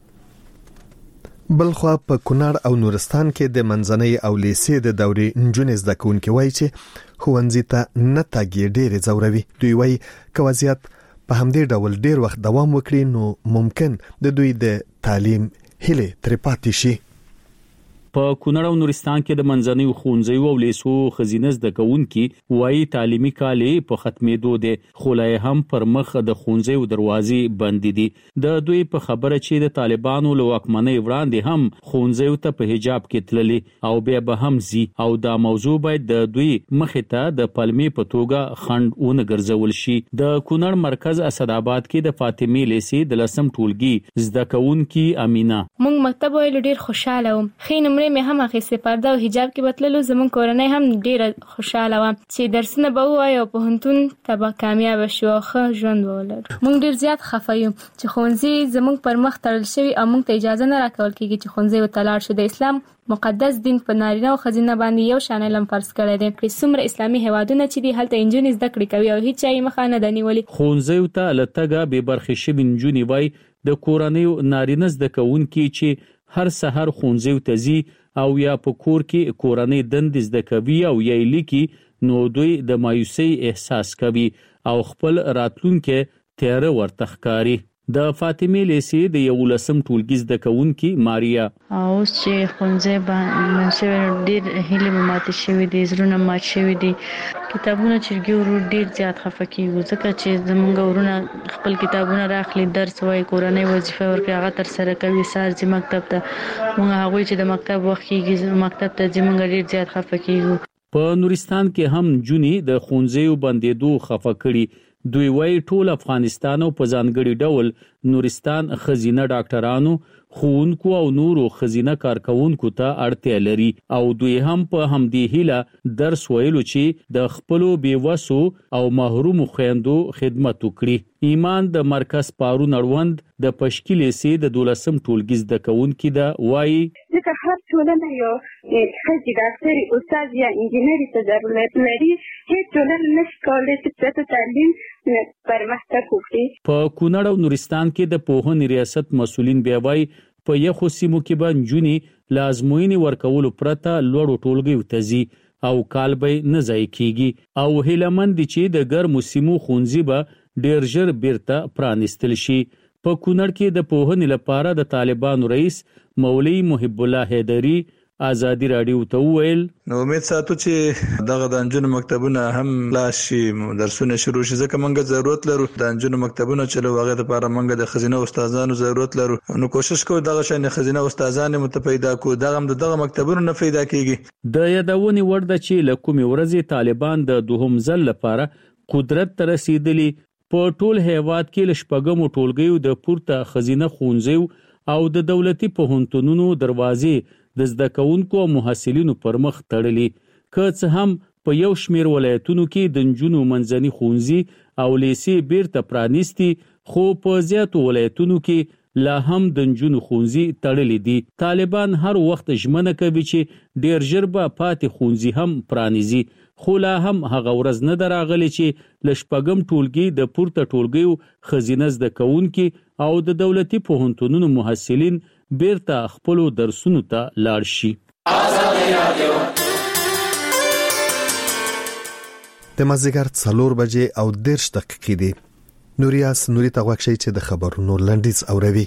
بلخوا په کونړ او نورستان کې د منځنۍ او لیسې د دورې نجونې زده کوونکي وایي چې ښوونځي ته نه تګ ډېرې ځوروي دوی وایي که وضعیت په همدې ډول ډېر وخت دوام وکړي نو ممکن د دوی د تعلیم هیلې ترې پاتې شي په کونړ او نورستان کې د منځنۍ ښوونځیو او لیسو خزینه زده کوونکي وایي تعلیمي کال په ختمېدو دی خو لا هم پر مخ د ښوونځیو دروازې بندې دي د دوی په خبره چې د طالبانو له واکمنۍ وړاندې هم ښوونځیو ته په حجاب کې تللي او بیا به هم زی او دا موضوع باید د دوی مخې ته د پلمې په توګه خنډ ونه ګرځول شي د کونړ مرکز اسداباد کې د فاطمه لیسې د لسم ټولګي زده کوونکي امینا موږ مکتب ویل ډیر خوشاله وم خې نمرې مې هم اخیستې پرده او حجاب کې بتللو زمون کورنۍ هم ډیره خوشاله و چې درسونه به وایو په پوهنتون ته به کامیاب شو ښه ژوند ولر موږ ډیر زیات خفه یو چې ښوونځي زمون پر مخ تړل شوی او موږ ته اجازه نه راکول کیږي چې ښوونځي وتلاړ شو د اسلام مقدس دین په نارینه او ښځینه باندې یو شان علم فرض کړی دی چې څومره اسلامي هیوادونه چې دي هلته انجونې زده کړې کوي او هیڅ یې مخه نه دی نیولې ښوونځیو ته لتهګه بې برخې شوي نجونې وایي د کورنیو نارینه زده کوونکي چې هر سحر ښوونځیو ته ځي او یا په کور کې کورنۍ دندې زده کوي او یا لیکي نو دوی د مایوسۍ احساس کوي او خپل راتلونکي تیاره ورته ښکاري د فاطمه لیسې د یولسم ټولګي زده کوونکي ماریا اوس چې ښوونځی باندې ډېر هیلې ماتې شوي دي زړونه مات شوي دي کتابونه چې ګورو ډېر زیات خفه کیږو ځکه چې زمونږ ورونه خپل کتابونه راخلي درس وایي کورنۍ وظیفه ورکوي هغه تر سره کوي سهار ځي مکتب ته موږ هغوی چې د مکتب وخت کېږي مکتب ته ځي موږ ډېر زیات خفه کیږو په نورستان کې هم جونې د ښوونځیو بندېدو خفه کړي دوی وایي ټول افغانستان او په ځانګړي ډول نورستان خزینه ډاکټرانو ښوونکو او نورو خزینه کارکونکو ته اړتیا لري او دوی هم په همدې هیله درس ویلو چې د خپلو بیوسو او محروم خويندو خدمت وکړي ایمان د مرکز پارون اړوند د پشکې لیسې د دولسم ټولګي زده کوونکي دا وایي ځکه هر ټولنه یو ښځې ډاکټري استاد یا انجینري ته ضرورت لري هیڅ ټولنه نشي کولی چې پرته تعلیم پرمختګ وکړي په کونړ او نورستان کې د پوهنې ریاست مسؤلین بیا وایي په یخو سیمو کې به نجونې له ازموینې ورکولو پرته لوړو ټولګیو ته ځي او کال به نه ضایع کیږي او هیلهمند دي چې د ګرمو سیمو ښوونځي به ډېر ژر بیرته پرانیستل شي په کونړ کې د پوهنې لپاره د طالبانو رئیس مولوي محب الله حیدری ازادي رادیو ته ویل نو امید ساتو چې دغه د انجونو مکتبونه هم لاشي درسونه شروع شي ځکه موږ ضرورت لرو د انجونو مکتبونه چې لوغه لپاره موږ د خزینه استادانو ضرورت لرو نو کوشش کوو دغه شان خزینه استادان مت پیدا کو دغه د دغه مکتبونو نه پیدا کیږي د یادونې ورده چې لکومي ورځي طالبان د دوهم ځل لپاره قدرت ته رسیدلی په ټول هیواد کې لشپګمو ټولګیو د پورته خزینه ښوونځیو او د دولتي پوهنتونونو دروازې د زده کوونکو او محصلینو پر مخ تړلي. که څه هم په یو شمیر ولایتونو کې د نجونو منځني ښوونځي او لیسې بیرته پرانیستي، خو په زیاتو ولایتونو کې لا هم د نجونو ښوونځي تړلي دي. طالبان هر وخت ژمنه کوي چې ډیر ژر به پاتې ښوونځي هم پرانیزي، خو لا هم هغه ورځ نه ده راغلې چې له شپږم ټولګي د پورته ټولګیو ښځینه زده کوونکي او د دولتي پوهنتونونو محصلین بیرته خپلو درسونو ته لاړ شي. د مازدیګر څلور بجې او دېرش دقیقې دي. نوریاس نوري ته غوښتي چې د خبرونو لنډیز اوروي.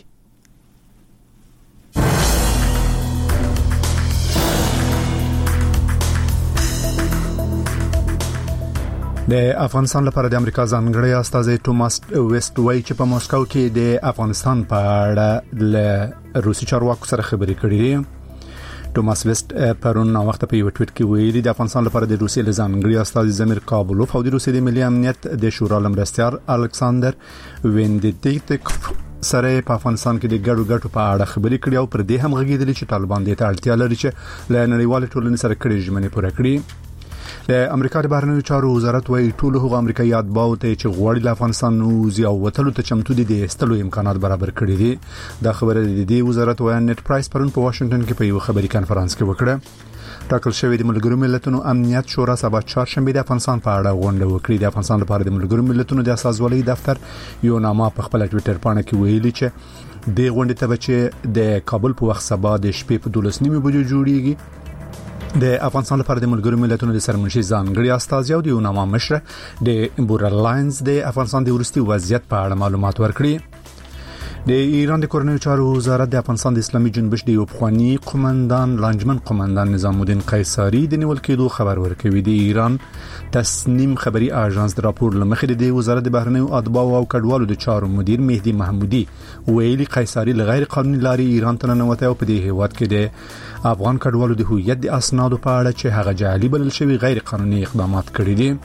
د افغانستان لپاره د امریکا ځانګړی استازی توماس ویسټ وایي چې په ماسکو کې د افغانستان په اړه له روسي چارواکو سره خبرې کړې دي. توماس ویسټ پرون نو وخت په یو ټویټ کې ویلي د افغانستان لپاره د روسیې له ځانګړي استازي زمیر کابلوف او د روسیې د ملي امنیت د شورا لمرستیار الکساندر وینډیټیکوف سره په افغانستان کې د ګډو ګټو په اړه خبرې کړې او پر دې هم غږېدل چې طالبان د اړتیا لري چې له نړیوال ټولنې سره کړي ژمنې پوره کړي. د امریکا د بهرنیو چارو وزارت وايي ټول هغه امریکایي اتباعو ته چې غواړي له افغانستان وځي او وتلو ته چمتو دي د استلو امکانات برابر کړي دي. دا خبره د دې وزارت وايي نت پرایس پرون په واشنگټن کې په یو خبري کانفرنس کې وکړه. ټاکل شوی د ملګرو ملتونو امنیت شورا سبا چهارشنبه د افغانستان په اړه غونډه وکړي. د افغانستان لپاره د ملګرو ملتونو د اساسوالۍ دفتر یو نامه په خپل ټوئیټر باندې کې ویلي چې د غونډې ته چې د کابل په وخت سبا د شپې په دولس نیمه بجو جوړیږي. د افغانستان لپاره د ملګرو ملتونو د سرمنشي ځانګړي استازي او د یوناما مشر د بورلاینز د افغانستان د ورستي وضعیت په اړه معلومات ورکړي. د ایران د کورنیو چارو وزارت د افغانستان د اسلامي جنبش د یو پخوانی قومندان لانجمن قومندان نظام الدین قیصری د نیول کېدو خبر ورکوي. د ایران تسنیم خبري اژانس د راپور لمخې د وزارت د بهرنیو اتباع او کډوالو د چارو مدیر مهدي محمودي ویلي قیصری لغیر قانوني لاري ایران ته ننوته او په دې هیواد کې د افغان کډوالو د هویت د اسنادو په اړه چې هغه جعلي بلل شوی غیر قانوني اقدامات کړی دي.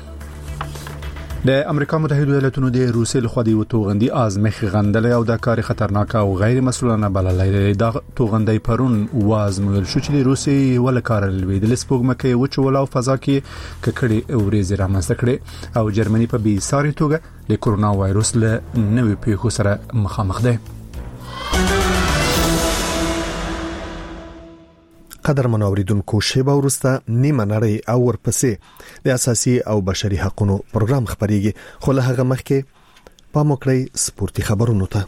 د امریکا متحده ایالاتونو د روسیې لخوا د توغندي ازمخ غندلې او د کار خطرناک او غیر مسؤلانه بللې د توغندي پرون وازمول شو چې د روسیې ول کار لویدل سپوږمکه وچول او فضا کې ککړې اورېز رامنځته کړې او جرمني په بي ساري توګه د کورونا وایروس له نوې پیښو سره مخامخ ده. قدر منوریدونکو شیبه ورسته نیمه نړۍ او ورپسې د اساسي او بشري حقوقو پروګرام خبريږي. خو له هغه مخکې پام وکړئ سپورتي خبرونو ته.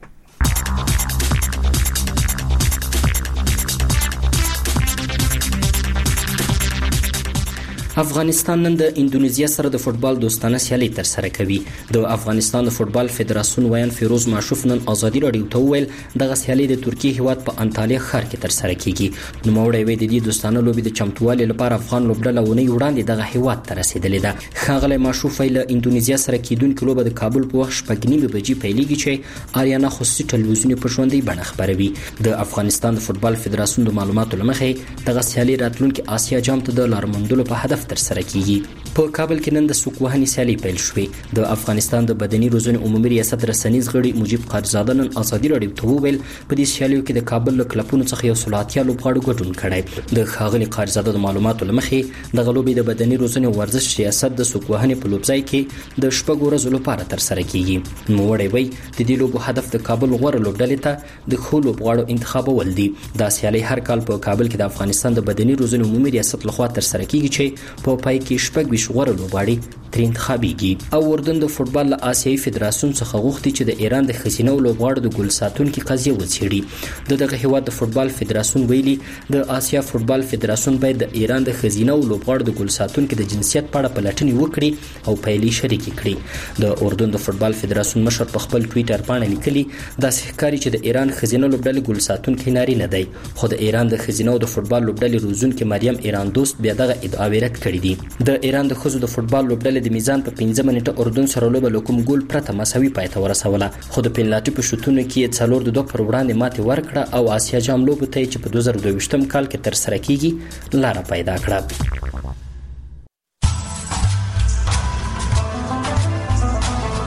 افغانستان نن د اندونیزیا سره د فوتبال دوستانه سیالي تر سره کوي. د افغانستان د فوتبال فدراسیون ویان فیروز معشوف نن ازادي رادیو ته ویل دغه سیالي د ترکیه هیواد په انټالیا ښار کې تر سره کیږي. نو موړی وی د دې دوستانه لوبي د چمتووالي لپاره افغان لوبډله ونی وړاندې دغه هیواد ته رسیدلې ده. خاغلی معشوف ویل اندونیزیا سره کیدونکو لوبه د کابل په وخت شپږ بجې پیلېږي چې آریانا خصوصي ټلویزیون په ژوندۍ بڼه خبروي. د افغانستان د فوتبال فدراسیون د معلوماتو لمخې دغه سیالي راتلونکي آسیا جام ته د لارموندلو په هدف تر سره کیږي. په کابل کې نن د سوق وهنې سیالي پیل شوې. د افغانستان د بدني روزنې عمومي ریاست رسنیز غړي مجيب قارزاده نن ازادي رادیو ته وویل په دې سیالیو کې د کابل له کلبونو څخه یو سلاتیا لوبغاړو ګډون کړی. د خاغلی قارزاده د معلوماتو لمخې د غلوبې د بدني روزنې ورزش ریاست د سوق وهنې په لوبځای کې د شپږ ورځو لپاره تر سره کیږي. نو وړي وي د دې لوبو هدف د کابل غوړ لوبډلې ته د خو لوبغاړو انتخابول دي. دا سیالي هر کال په کابل کې د افغانستان د بدني روزنې عمومي ریاست لخوا تر سره کیږي چې په پای کې شپږ ویش غوړ لوبغاړي تر انتخابيږي. او اردن د فوتبال له آسیایي فدراسیون څخه غوښتي چې د ایران د خزینه لوبغاړو د ګل ساتونکو قضیه وڅېړي. د دغه هیواد د فوتبال فدراسیون ویلي د آسیا فوتبال فدراسیون باید د ایران د خزینه لوبغاړو د ګل ساتونکو د جنسیت په اړه پلټنې وکړي او پیلي شریک کړي. د اردن د فوتبال فدراسیون مشر په خپل ټوئیټر باندې لیکلي دا ښکاري چې د ایران خزینه لوبډلې ګل ساتونکو ناري نه دی، خو د ایران د خزینه د فوتبال لوبډلې روزونکو مریم ایران دوست بیا دغه ادعاوې رد کړې دي. د ایران د خزو د فوتبال لوبډلې د میزان په پنځه منټه اردن سره لوبه لکوم ګول پرته مساوي پای ته ورسوله، خو د پنالټي په شوتونو کې څلور د دوه پر وړاندې ماتې ورکړه او آسیا جام لوبو ته چې په دوه زره دوه ویشتم کال کې تر سره کیږي لاره پیدا کړه.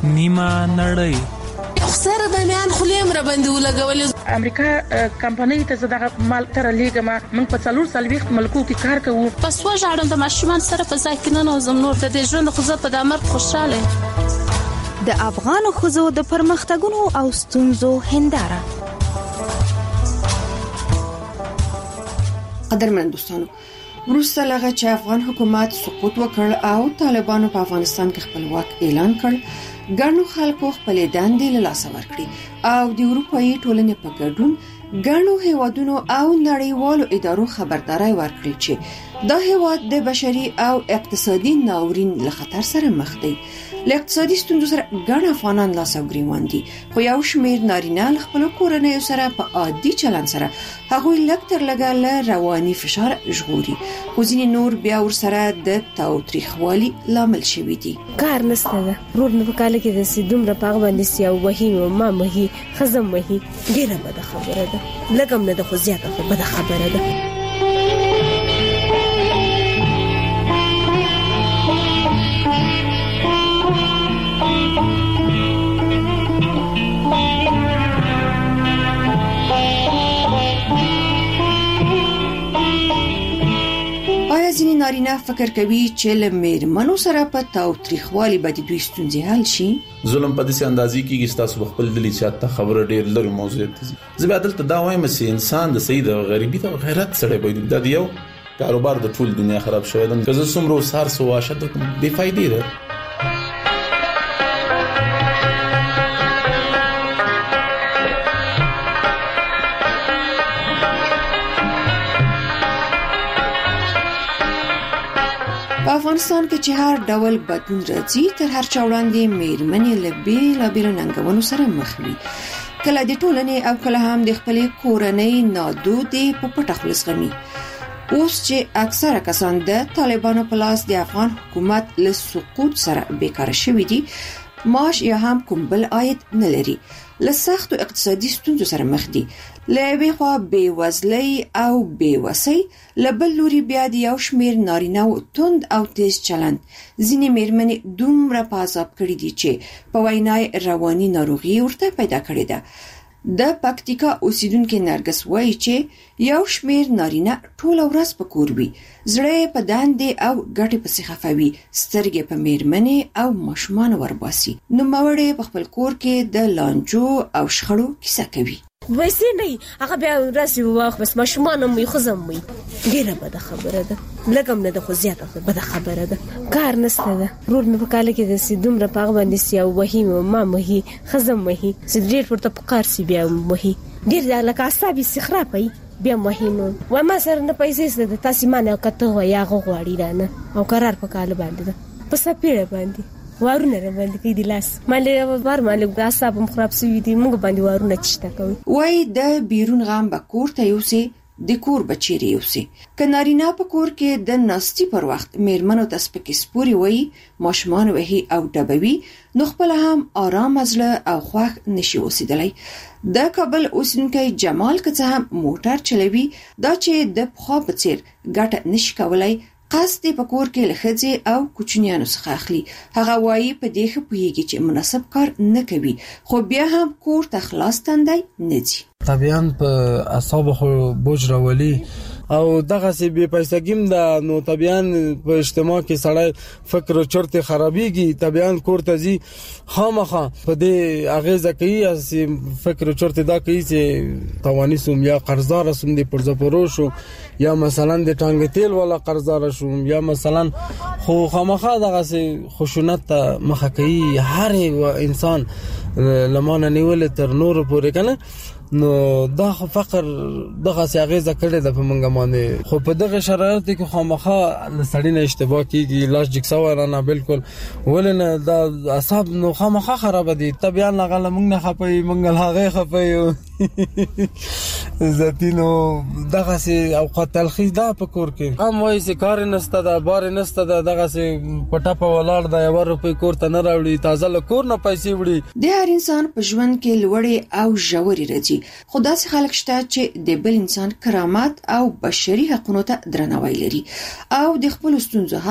نیمه نړۍ سره د میان خلیم را باندې ولګولې. امریکا کمپنۍ ته زداغه مال تر لیګه ما من په څلور سال وخت ملکو کې کار کوو. پس وژاړم د ماشومان سره په ځای کې نه نوزم نور د دې ژوند خو زه په د امر خوشاله. د افغان خزو د پرمختګونو او ستونزو هنداره. قدرمن دوستانو، وروسته لغه چې افغان حکومت سقوط وکړ او طالبانو په افغانستان کې خپلواک اعلان کړ، ګڼو خلکو خپل دندې له لاسه ورکړې او د اروپאי ټولنې په ګډون ګڼو هیوادونو او نړیوالو ادارو خبرداري ورکړې چې دا هیواد د بشري او اقتصادي ناورین له خطر سره مخ دی. له اقتصادي ستونزو سره ګڼ افغانان لاس او ګریوان دي، خو یو شمېر نارینه خپل کورنۍ سره په عادي چلند سره هغوی لږ تر لږه له رواني فشار ژغوري، خو ځینې نور بیا ورسره د تاوتریخوالي لامل شوي دي. کار نشته ده، رور نه وکاله کې د سیدومره پاغ باندې سیاو وهي او ما مهي خزم وهي ډیره بده خبره ده، لګم نه د خو زیاته بده خبره ده. ځینې نارینه فکر کوي چې له میرمنو سره په تاوتریخوالي باندې دوی ستونزې حل شي. ظلم په دې اندازې کېږي چې تاسو خپل دلی چاته خبره ډېر لري موضوع دي. زه به دلته دا وایم چې انسان د سید او غریبي ته غیرت سره باید د یو کاروبار د ټول دنیا خراب شوی دی. که زه څومره سار سو واشه د بے فائدې ده. په افغانستان کې چې هر ډول بدلون راځي، تر هر چا وړاندې میرمنې له بیلابیلو ننګونو سره مخ وي، کله د ټولنې او کله هم د خپلې کورنۍ نادودې په پټه خوله زغمي. اوس چې اکثره کسان د طالبانو په لاس د افغان حکومت له سقوط سره بیکاره شوي دي، معاش یا هم کوم بل عاید نه لري، له سختو اقتصادي ستونزو سره مخ دي، له یوې خوا بېوزلۍ او بېوسۍ، له بل لوري بیا د یو شمېر نارینه‌و توند او تیز چلند ځینې میرمنې دومره په عذاب کړي دي چې په وینا رواني ناروغي ورته پیدا کړې ده. د پکتیکا اوسیدونکو نرګس وایي چې یو شمېر نارینه ټول ورځ په کور وي، زړه په دندې او ګټې پسې خفوي، سترګې په میرمنې او ماشومان ورباسي. نو مورې په خپل کور کې د لانجو او شخړو کیسه کوي. وایسي نه هغه بیا راسي واخ بس ماشومان مې خزم مې ډیره بده خبره ده، لګم نه د خو زیاته بده خبره ده. کار نشته ده، رور مې وکاله کې د سیدومره پاغ باندې سیاو وهي ما مهي خزم مهي ډیر پورته پکار سی بیا مهي ډیر لکه اعصاب استخرافي بیا مهینو و ما سره نه پیسې ست تاسو مانه کته ویا غوړی رانه او قرار په کال باندې ده په سپیړه باندې وارونه باندې کې د لاس مالې بار مالې اعصاب مخرب سوي دي موږ باندې وارونه چشته کوي. وای د بیرون غام به کور ته یوسي د کور بچی یوسي، کنارینا په کور کې د ناستي پر وخت میرمنو ته سپکې سپوري وای، ماشومان وهي او ډبوي، نو خپل هم آرام ازله او خوښ نشي اوسېدلی. د کابل اوسیدونکی جمال که څه هم موټر چلوي، دا چې د پخوا په څیر ګټه نشي کولای، قصد په کور کې لخذې او کوچنیانو څخه اخلي. هغه وایي په دې ښه پوهیږي چې مناسب کار نه کوي، خو بیا هم کور ته خلاص تندی نه ځي. طبيعاً په اعصاب خو بوج راولي او دغه سی بے پیسګیم دا نو طبيعاً په اجتماع کې سړی فکر او چرته خرابيږي، طبيعاً کور ته ځي خامخه په دې اغیزه کوي اس فکر او چرته دا کوي چې توانی سوم یا قرضدار سوم دي پرځپورو شو یا مثلا د ټانګ تیل ولا قرضدار شوم یا مثلا خو خامخه دغه سی خشونت مخه کوي هر انسان لمانه نیول تر نور پورې کنه. نو دا فقر دغه سیاغه کړي د پمنګ باندې، خو په دغه شرایط کې خامخا لسړی نه اشتباه کیږي، لاس جکسا ورانه بالکل ولنه دا اعصاب نو خامخا خراب دي. طبيعا لغله موږ نه خپي موږ هغه خپي ذاتینو دغه سي اوقات تلخیص دا په کور کې هم وایي چې کار نسته دا بار نسته دا دغه سي پټه په ولاړ دا یو روپۍ کور ته نه راوړي، تازه له کور نه پیسې وړي. د هر انسان په ژوند کې لوړې او ژورې راځي، خو داسې خلک شته چې د بل انسان کرامت او بشري حقوقو ته درناوی لري او د خپل ستونزو حل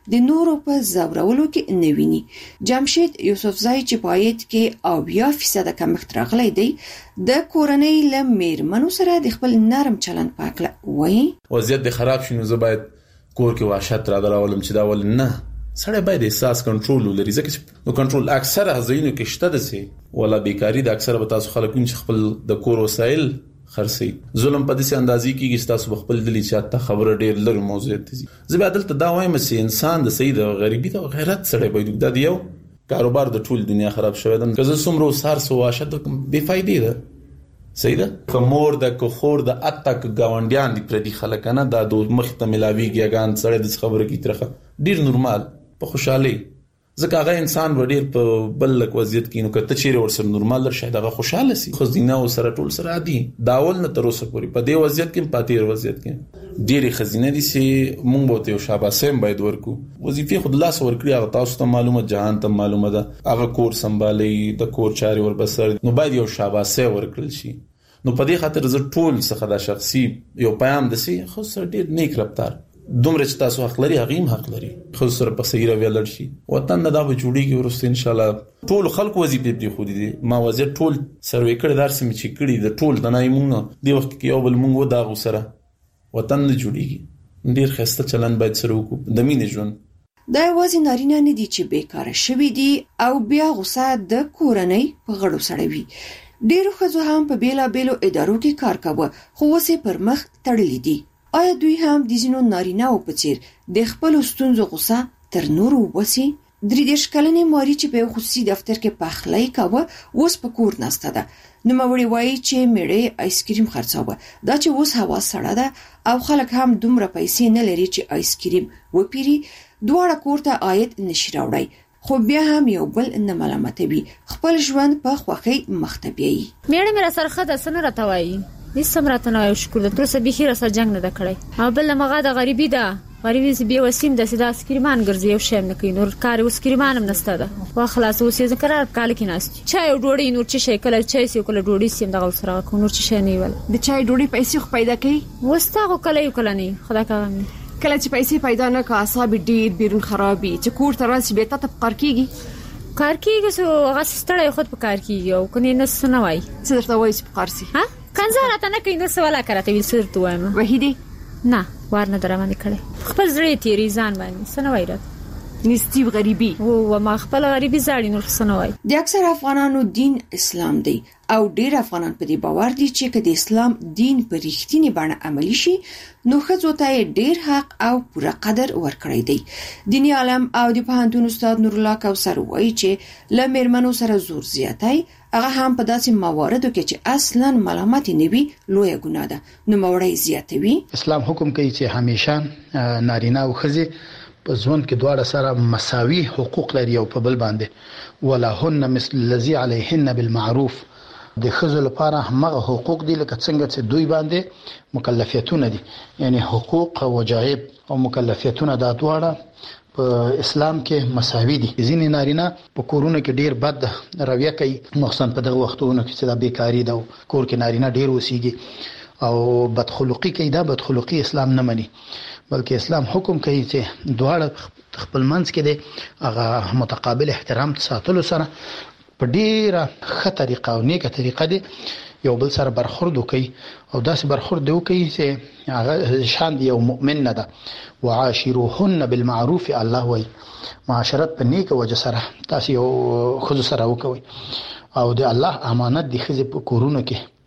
د نورو په زورولو کې نه ویني. جمشید یوسفزای چې پایت کې اویا فیصد کمښت راغلی دی د کورنۍ له میرمنو سره د خپل نرم چلند پاکله وایي وضعیت د خراب شنو زه باید کور کې وحشت را دراولم چې دا ول نه سړی باید احساس کنټرول ولري ځکه چې نو کنټرول اکثره ځایونو کې شته ده سي ولا بیکاری د اکثره به تاسو خلکو چې خپل د کور وسایل خرڅي ظلم په دې اندازې کې چې تاسو خپل دلی چاته خبره ډیر لږ موضوع دي زه به عدالت دا وایم چې انسان د سید او غریبي او غیرت سره باید د یو کاروبار د ټول دنیا خراب شوی ده که زه سمرو سار سو واشه د بے فائدې ده سیده کومور د کوخور د اتک گاونډیان دي پر دي خلکنه د دوه مخ ته ملاویږي غان سره د خبره کی ترخه ډیر نورمال په خوشحالي ځکه هغه انسان وړي په بلک وضعیت کې نو کته چیرې ورسره نورمال در شاید هغه خوشاله سي خو دینه او سره ټول سره عادي داول نه تر اوسه پورې په دې وضعیت کې پاتې وضعیت کې ډیره خزینه دي سي مونږ به ته شاباسه باید ورکو وظیفه خود لاس ورکړي هغه تاسو ته معلومه جهان ته معلومه ده هغه کور سمبالي د کور چاري ور بسر نو باید یو شاباسه ورکړل شي نو په دې خاطر زه ټول څخه د شخصي یو پیغام دسي خو سره ډیر نیک رفتار دومره چې تاسو حق لري هغه هم حق لري خو سره په صحیح رویه لړ شي وطن نه دا به جوړیږي ورسته ان شاء الله ټول خلکو وظیفه دي خو دي ما وظیفه ټول سروي کړی درس می چې کړی د ټول د نایمونو دی وخت کې یو بل مونږ و دا غوسره وطن نه جوړیږي ډیر خسته چلن باید سره وکړو د مینې ژوند دا یوازې نارینه نه دي چې بیکاره شوي دي او بیا غوسه د کورنۍ په غړو سړوي ډیرو ښځو هم په بیلا بیلو ادارو کې کار کاوه خو اوس پر مخ تړلې دي آیا دوی هم د ځینو نارینه او په څیر د خپل ستونزو غوسه تر نورو وباسي درې دېرش کلنې ماري چې په خصوصي دفتر کې پخلی کاوه اوس په کور ناسته ده نوموړې وایي چې میړه آیسکریم خرڅاوه دا چې اوس هوا سړه ده او خلک هم دومره پیسې نه لري چې آیسکریم وپیري دواړه کور ته عاید نشي راوړی خو بیا هم یو بل نه ملامتوي خپل ژوند په خوخي مختبيي میړه مې را سره خده سن راتوي هیڅ سمراته نه شکر د تر څه به خیره سره جنگ نه د کړی او بل مغه د غریبي ده غریبي زی به وسیم د سیدا سکریمان ګرځي او شیم نه کوي نور کار اوس سکریمان هم نسته ده وا خلاص اوس یې ذکر کال کې ناست چای او ډوډۍ نور چې شي کله چای سی کله ډوډۍ سیم دغه سره کو نور چې شي نه ول د چای ډوډۍ پیسې خو پیدا کوي وستا کله یو کله نه خدا کاوه کله چې پیسې پیدا نه کا اعصاب ډیر بیرون خرابي چې کور ته راشي به ته په کار کیږي کار کیږي سو هغه ستړی خود په کار کیږي او کني نه سنوي څه درته وایي په کار سي ها کنځه راته نه کینې سواله کرته ویل سرته وایم وحیدی نه ورنه درمانه کړي خپل زړه تیری ځان باندې سنوي راته نستی غریبي او ما خپل غریبي زړی نور سنوي د اکثر افغانانو دین اسلام دی او ډیر افغانان په دې باور دي چې کله د اسلام دین په ریښتینی بڼه عملی شي نو ښځو ته ډیر حق او پوره قدر ورکړی دی دینی عالم او د پوهنتون استاد نور الله کوثر وایي چې ل میرمنو سره زور زیاتای هغه هم په داسې مواردو کې چې اصلا ملامت نه وي لوی ګناه ده نو موړی زیاتوي اسلام حکم کوي چې همیشه نارینه او ښځې په ژوند کې دواړه سره مساوي حقوق لري او په بل باندې ولهن مثل الذي عليهن بالمعروف د ښځو لپاره هغه حقوق دي لکه څنګه چې دوی باندې مکلفیتونه دي یعنی حقوق او واجب او مکلفیتونه د دواړه په اسلام کې مساوي دي ځینې نارینه په کورونو کې ډیر بد رویه کوي مخصوصا په دغه وختونو کې چې د بیکاری ده کور کې نارینه ډیر وسیږي او بدخلقي کوي دا بدخلقي اسلام نه مني بلکې اسلام حکم کوي چې دواړه خپل منځ کې د هغه متقابل احترام ساتلو سره په ډیره ښه طریقه او نیکه طریقه دی یو بل سره برخورد وکي او داسې برخورد وکي چې هغه شان یو مؤمن نه ده وعاشروهن بالمعروف الله وي معاشرت په نیکه وجه سره تاسو یو خود سره وکوي او د الله امانت دی خزه په کورونو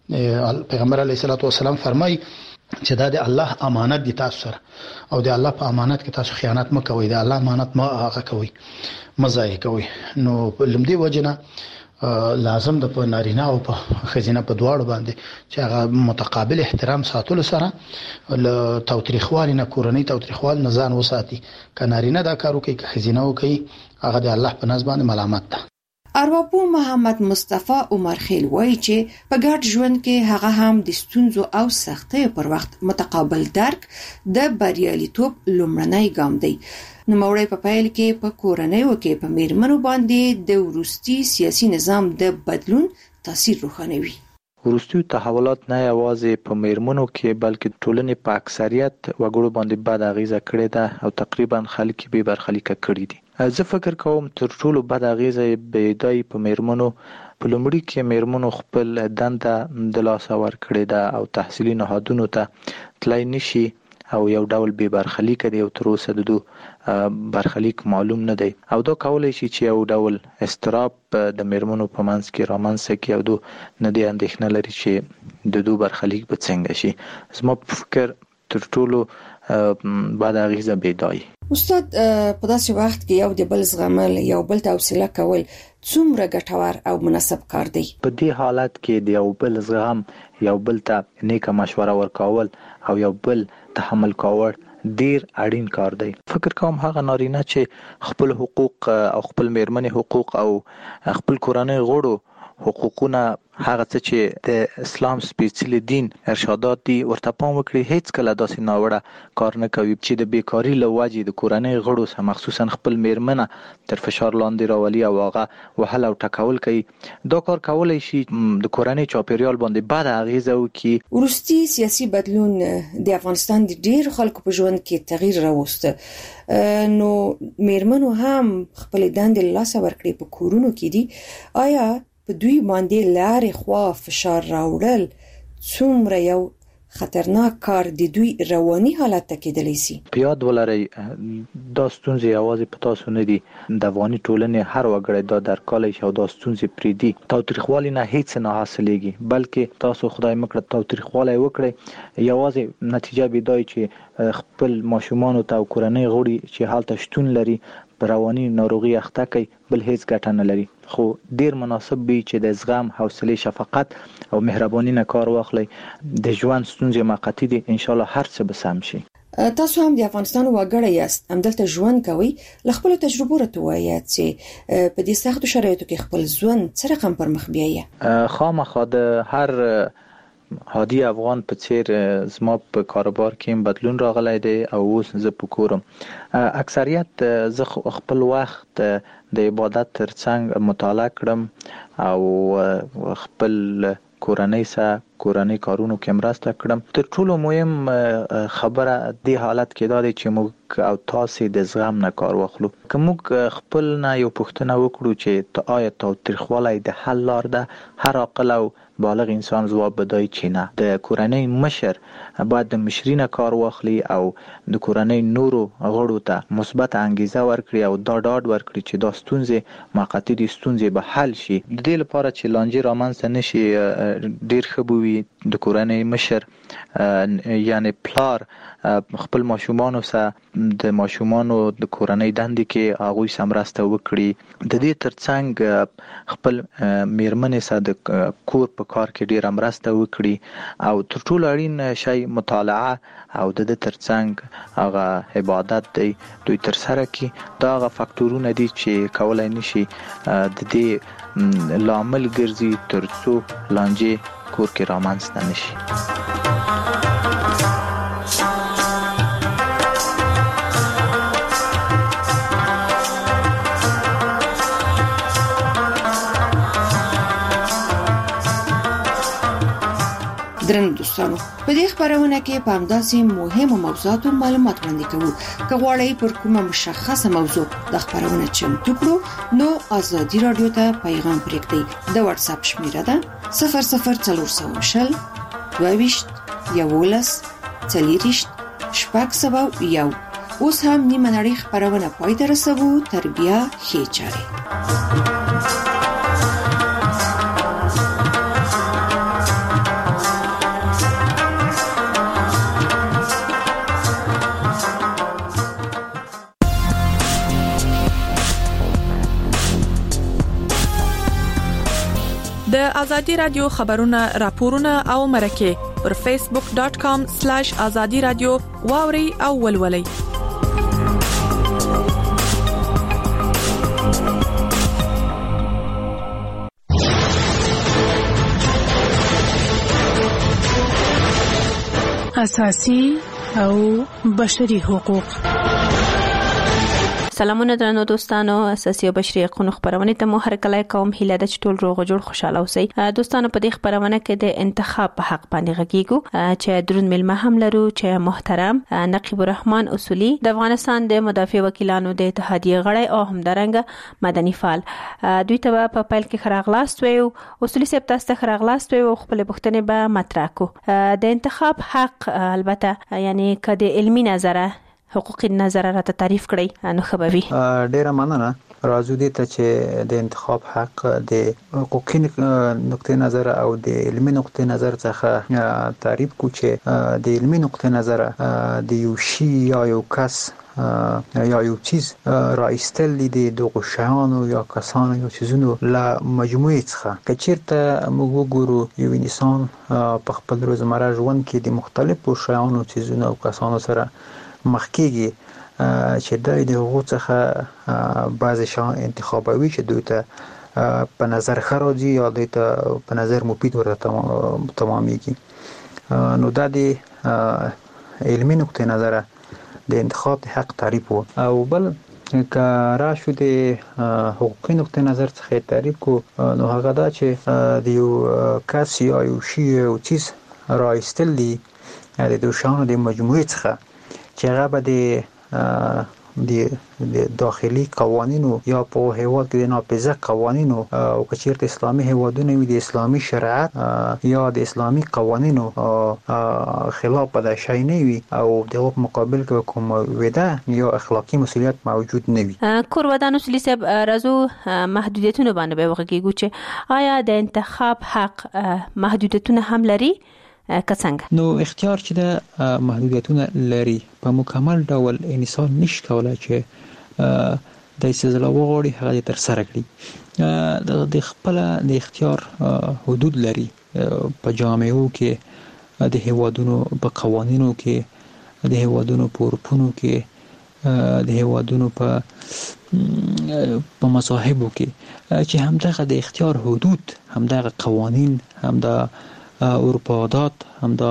کې پیغمبر علیه الصلاۃ والسلام فرمایي چې دا د الله امانت دي تاسو سره او د الله په امانت کې تاسو خیانت مه کوئ د الله امانت مه هغه کوئ مزای کوي نو لمدي وجنه لازم د په نارینه او په خزینه په دواړو باندې چې هغه متقابل احترام ساتلو سره ل توتریخوال نه کورنۍ توتریخوال نه ځان وساتي ک نارینه دا کارو کوي ک خزینه کوي هغه د الله په نظر باندې ملامت ده ارواپو محمد مصطفی عمر خیل وایي چې په ګډ ژوند کې هغه هم د ستونزو او سختیو پر وخت متقابل درک د بریالیتوب لومړنی ګام دی نو موړی په پایل کې په کورنیو کې په میرمنو باندې د وروستي سیاسي نظام د بدلون تاثیر روښانوي وروستي تحولات نه یوازې په میرمنو کې بلکې ټولنې په اکثریت وګړو باندې بد اغیزه کړې ده او تقریبا خلک به برخلیک کړي دي. زه فکر کوم تر ټولو بد اغیزه به دای په میرمنو په لومړي کې میرمنو خپل دنده د لاس ور کړې ده او تحصیلي نهادونو ته تلای نشي او یو ډول به برخلیک دی او تر اوسه د دو برخلیک معلوم نه دی او دا کولای شي چې یو ډول استراب د میرمنو په منځ کې رامنځته کړي او دو نه دی اندېښنه لري چې د دو برخلیک به څنګه شي. زما په فکر تر ټولو بعد اغیزه بيدای. استاد په داسې وخت کې یو د بل زغمل یو بل ته حوصله کول څومره ګټور او مناسب کار دی؟ په دې حالت کې د یو بل زغم یو بل ته نیکه مشوره ورکول او یو بل تحمل کول ډیر اړین کار دی. فکر کوم هغه نارینه چې خپل حقوق او خپل میرمنې حقوق او خپل کورنۍ غړو حقوقونه هغه څه چې د اسلام سپیڅلی دین ارشادات دي ورته پام وکړي، هیڅ کله داسې ناوړه کار نه کوي چې د بیکاری له وجې د کورنۍ غړو سره مخصوصا خپل میرمنه تر فشار لاندې راولي او هغه وهل او ټکول کوي. دا کار کولای شي د کورنۍ چاپیریال باندې بد اغیزه وکړي. وروستي سیاسي بدلون د افغانستان د ډیر خلکو په ژوند کې تغییر راوسته، نو میرمنو هم خپل دندې لاس ورکړي په کورونو کې دي. آیا په دوی باندې لارې خوا فشار راوړل څومره یو خطرناک کار د دوی رواني حالت ته کېدلی شي؟ په یاد ولرئ دا ستونزې یوازې په تاسو نه دي، د افغاني ټولنې هر وګړی دا درک کولی شي او دا ستونزې پرېږدي. تاوتریخوالي نه هیڅ نه حاصلېږي، بلکې تاسو خدای مکړه تاوتریخوالی وکړئ، یوازې نتیجه به دای چې خپل ماشومانو ته او کورنۍ غړي چې هلته شتون لري په رواني ناروغي اخته کوي، بل هیڅ ګټه نه لري. خو ډیر مناسب وي چې د زغم، حوصله، شفقت او مهرباني نه کار واخلي. د ژوند ستونزې موقتی دي، ان شاء الله هر څه به سم شي. تاسو هم د افغانستان وګړی یاست، همدلته ژوند کوئ. له خپل تجربو راته وایئ چې په دې سختو شرایطو کې خپل ژوند څه رقم پر مخ بیایي؟ خامخا د هر عادي افغان په څیر زما په کاروبار کې بدلون راغلی دی او اوس زه په کورم. اکثریت زه خپل وخت د عبادت ترڅنګ مطالعه کړم او خپل کورنۍ سره کورنۍ کارونو کې مرسته کړم. تر ټولو مهم خبره د حالت کې دا دی چې موږ او تاسو د زغم نه کار واخلو. که موږ خپل نه یو پوښتنه وکړو چې آیا تاوتریخوالی د حل لار ده، هر عاقل او بالغ انسان ځواب بدای چې نه. د کورنۍ مشر باید د مشرینه کار واخلي او د کورنۍ نورو غړو ته مثبت انګیزه ورکړي او دا ډاډ ورکړي چې دا ستونزې موقتی دي، ستونزې به حل شي. د دې لپاره چې لانجې رامنځته نشي، ډیر ښه به وي د کورنۍ مشر یعنی پلار خپل ماشومانو سره د ماشومانو د کورنۍ دندې کې هغوی سره مرسته وکړي. د دې ترڅنګ خپل میرمنې سره د کور په کار کې ډیر مرسته وکړي او تر ټولو اړین شی مطالعه او د دې ترڅنګ هغه عبادت دی دوی تر سره کړي. دا هغه فاکتورونه دي چې کولای نشي د دې لامل ګرځي ترڅو لانجې کور کې رامنځته نشي. درنو دوستانو، په دې خبرونه کې په همداسې مهمو موضوعاتو معلومات وړاندې کوو. که غواړئ پر کومه مشخصه موضوع د خبرونه چمتو کړو نو آزادي رادیو ته پیغام پرېږدئ. د واتس اپ شمیره ده صفر صفر څلور سوه شل دوه ویشت یولس څلېرویشت شپږ سوه یو. اوس هم نیمه نړۍ خبرونه پای ته رسوو. تر بیا ښې چارې. د ازادي رادیو خبرونه راپورونه او مرکه پر فیسبوک ډاٹ کام سلیش ازادي رادیو واوري او ولولي. اساسي او بشري حقوق سلامونه درنو دوستانو، اساسي او بشري حقوقو خبرونه ته مو هر کله کوم هیله د ټول روغ جوړ خوشاله اوسئ. دوستانو په دې خبرونه کې د انتخاب په حق باندې غږیږو چې درون ملما هم لرو چې محترم نقیب الرحمن اصولي د افغانستان د مدافع وکیلانو د اتحادیه غړی او همدارنګ مدني فعال دوی ته په پیل کې خراغلاست ویو. اصولي صاحب تاسو ته خراغلاست ویو، خپل پوښتنې به مطرح کو. د انتخاب حق البته یعنی کده علمي نظره حقوقي نظر راته تعریف کړئ نو خبري. ډیره مننه. راځو دې ته چې د انتخاب حق د حقوقي نقطه نظر او د علمي نقطه نظر څخه تعریف کو چې د علمي نقطه نظر د یو شی یا یو کس یا یو چیز راایستل دي د شیانو یا کسانو یا چیزونو له مجموعه څخه که چیرته موږ وګورو یو انسان په خپل روزمره ژوند کې د مختلفو شیانو چیزونو او کسانو سره مخکېږي چې دای د هغو څخه بعض شیان انتخابوي چې دوی ته په نظر خراجي یا دوی ته په نظر مفید ورته تمامېږي. نو دا د علمي نقطه نظر د انتخاب د حق تعریف وو. او بل که راشو د حقوقي نقطه نظر څخه تعریف کو نو هغه دا چې د یو کس یا یو شی او چیز راایستل دي د دوه شیانو د مجموعه څخه چې هغه به د د داخلي قوانینو یا په هیواد کې د ناپیژه قوانینو او کچیرته اسلامي هیوادونه وي د اسلامي شریعت یا د اسلامي قوانینو خلاف په شای نه وي او د مقابل کې کوم ودا یا اخلاقی مسؤلیت موجود نه وي. کور ودانو سلی سب رازو محدودیتونه باندې به وګورئ چې آیا د انتخاب حق محدودیتونه هم لري کڅنګ؟ نو اختیار چې د محدودیتونه لري په مکمل ډول انسان نشي کولای چې د استزلا وغوړي هغه تر سره کړي. د خپل د اختیار حدود لري په جامعو کې، د هیوادونو په قوانینو کې، د هیوادونو په اروپونو کې، د هیوادونو په په مذاهبو کې چې همدغه د اختیار حدود، همدغه قوانین، همدغه اروپادات، همدا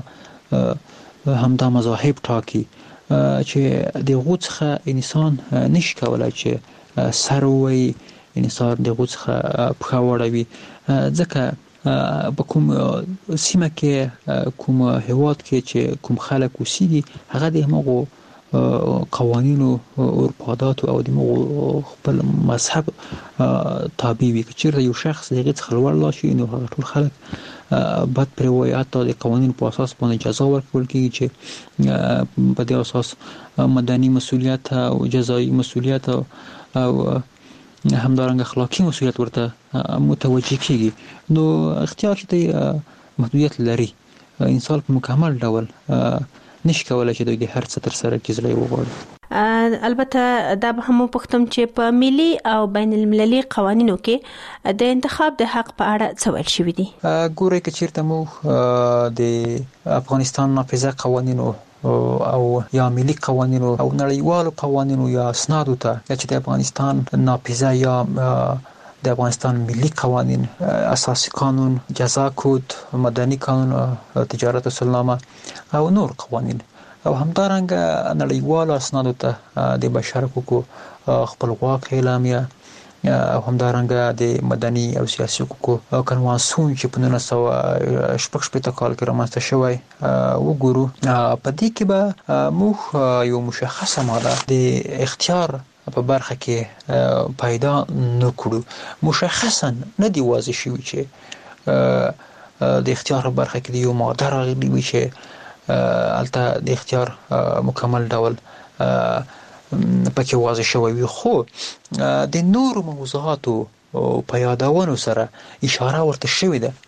همدا مذاهب ټاکي چې د غوڅخه انسان نشي کولای چې سر وي انسان د غوڅخه په وړوي. ځکه په کوم سیمه کې کوم هیواد کې چې کوم خلک اوسېږي هغه د هغو قوانینو اروپادات او د خپل مذهب تابع وي. چې یو شخص دغه څخه لوړ لاشي نو هغه ټول خلک بعد پر روایت د قوانینو په اساس باندې جزا ورکول کیږي چې په دې اساس مدني مسؤلیت او جزایی مسؤلیت او همدارنګه اخلاقی مسؤلیت ورته متوجه کیږي. نو اختیار چې محدودیت لري، انسان په مکمل ډول نشي کولای چې د هر څه تر سره کیږي وغواړي. البته دا به هم پختم چې په ملي او بین المللي قوانینو کې د انتخاب د حق په اړه څه ویل شوی دي؟ ګورئ که چیرته مو د افغانستان نافذه قوانینو او یا ملي قوانینو او نړیوالو قوانینو یا اسنادو ته چې د افغانستان نافذه یا د افغانستان ملي قوانین، اساسي قانون، جزا کود، مدني قانون، تجارت اصولنامه او نور قوانین او همدارنګه نړیوالو اسنادو ته د بشر حقوقو خپلواک اعلامیه او همدارنګه د مدني او سیاسي حقوقو کنوانسیون چې په نولس سوه شپږ شپېته کال کې رامنځته شوی وګورو. په دې کې به موږ یو مشخصه ماده د اختیار په برخه کې پیدا نکړو. مشخصا نه دی واضح شوی چې د اختیار په برخه کې یو ماده راغلی وي چې البته د اختیار مکمل ډول پکې واضح شوی وي، خو د نورو موضوعاتو په یادونو سره اشاره ورته شوې ده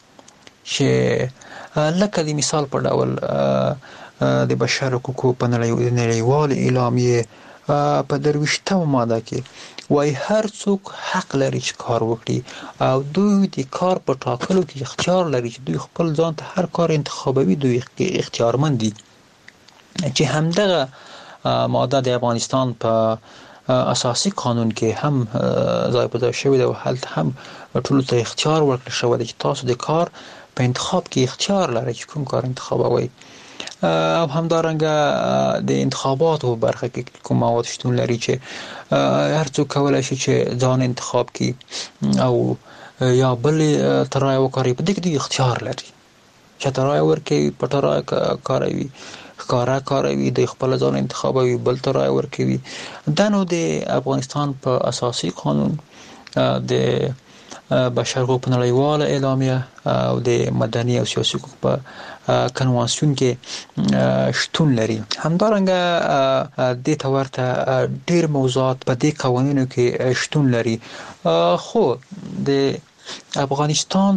چې لکه د مثال په ډول د بشر حقوقو په نړیوال اعلامیه په درویشتمه ماده کې وایي هر څوک حق لري چې کار وکړي او دوی د کار په ټاکلو کې اختیار لري چې دوی خپل ځان ته هر کار انتخابوي، دوی اختیارمند دي. چې همدغه ماده د افغانستان په اساسي قانون کې هم ځای په ځای شوې ده او هلته هم ټولو ته اختیار ورکړل شوی دی چې تاسو د کار په انتخاب کې اختیار لرئ چې کوم کار انتخابوي. او همدارنګه د انتخاباتو برخه کې کوم مواد شتون لري چې هر څوک کولای شي چې ځان انتخاب کړي او یا بل ترای وکړي. په دې کې د اختیار لري چې ترای ورکړي، په ترای کاروي، کارا کاروي، د خپل ځان انتخابوي، بل ترای ورکوي. دا نو د افغانستان په اساسي قانون، د بشر حقوق په نړیواله اعلامیه او د مدني او سیاسي حقوق په کنوانسیون کې شتون لري. همدارنګه د تورته ډیر موضوعات په دې قوانینو کې شتون لري. خو د افغانستان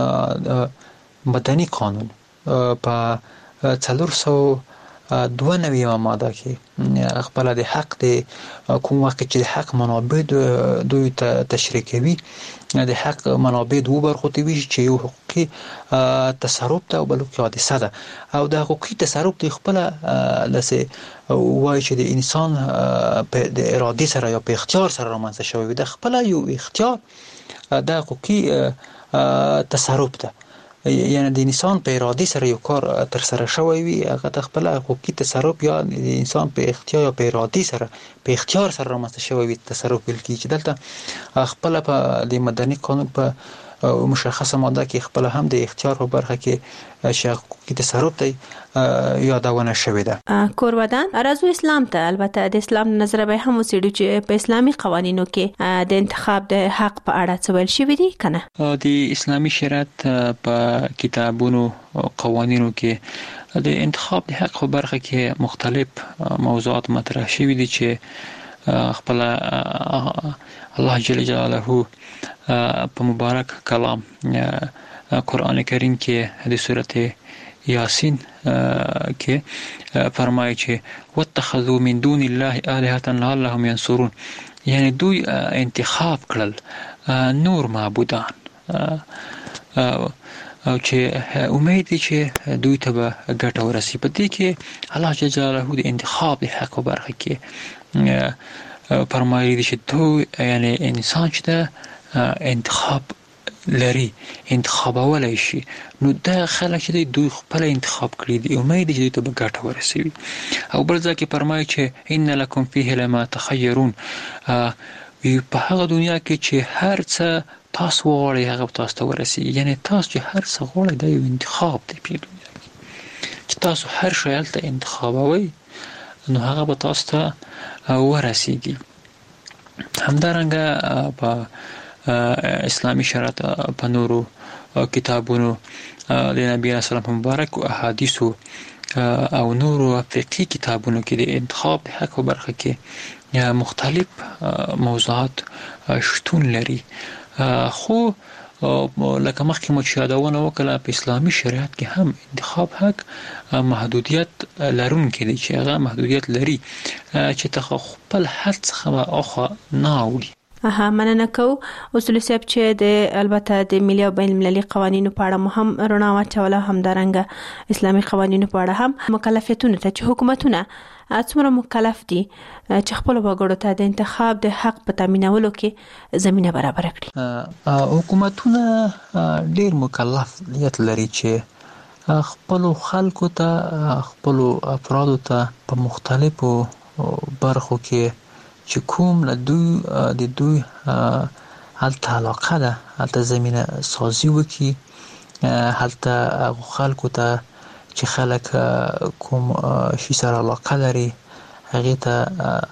مدني قانون په څلور سوه دوه نوي ماده کې خپل د حق د کوم وخت چې د حق منابع دوی ته تشریح کوي، د حق منابع دوه برخو ته ویشي چې یو حقوقي تصرف ته او بل حادثه ده. او د حقوقي تصرف د خپل لسه وایي چې د انسان په د ارادي سره یا په اختیار سره رامنځته شوی د خپل یو اختیار د حقوقي تصرف ده، یعنی د انسان په ارادي سره یو کار تر سره شوی وي، هغه د خپل حقوقي تصرف یا د انسان په اختیار یا په ارادي سره په اختیار سره رامنځته شوی وي تصرف ویل کیږي. دلته خپل په د مدني قانون په مشخصه ماده کې خپل هم د اختیار په برخه کې حقوقي تصرف دی یادونه شوې ده. کورودان راځو اسلام ته. البته د اسلام نظر به هم وسیډو چې په اسلامي قوانینو کې د انتخاب د حق په اړه څه ویل شوی دي کنه. د اسلامي شریعت په کتابونو او قوانینو کې د انتخاب د حق په برخه کې مختلف موضوعات مطرح شوي دي چې خپل الله جل جلاله په مبارک کلام قرآن کریم کې د سورته یاسین کې فرمایي چې واتخذوا من دون الله آلهة لعلهم ينصرون، یعنی دوی انتخاب کړل نور معبودان او چې امید دي چې دوی ته به ګټه ورسي. په دې کې الله جل جلاله د انتخاب د حق برخه کې فرمایي دي چې دوی یعنی انسان چې د انتخاب لري، انتخاب ولای شي، نو دا خلک چې دوی خپل انتخاب کړی دي امید دي چې دوی ته به ګټه ورسوي. او بل ځکه فرمایي چې ان لکم فيه لما تخيرون، په هغه دنیا کې چې هر څه تاسو وغواړئ هغه تاسو ته ورسي، یعنی تاسو چې هر څه غواړئ دا یو انتخاب دی په دنیا کې چې تاسو هر شی هلته انتخابوي نو هغه به تاسو ته ورسیږي. همدارنګه په اسلامي شریعت په نورو کتابونو د نبی رسول الله مبارک او احادیثو او نورو فقهي کتابونو کې د انتخاب د حق برخه کې مختلف موضوعات شتون لري. خو لکه مخکې مو چې یادونه وکړه په اسلامي شریعت کې هم انتخاب حق محدودیت لرونکی دی چې هغه محدودیت لري چې ته خپل حد څخه اخوا نه اوړي. اها مننه کو اصول صاحب چې د البته د ملي او بین المللي قوانینو په اړه مهم رڼا واچوله، همدارنګه اسلامي قوانینو په اړه هم مکلفیتونه ته چې حکومتونه څومره مکلف دي چې خپل وګړو ته د انتخاب د حق په تامینولو کې زمينه برابر کړي. حکومتونه ډیر مکلفیت لري چې خپل خلکو ته خپل افرادو ته په مختلفو برخو کې چې کوم له دوی د دوی هلته علاقه ده هلته زمینه سازي وکي، هلته خلکو ته چې خلک کوم شي سره علاقه لري هغه ته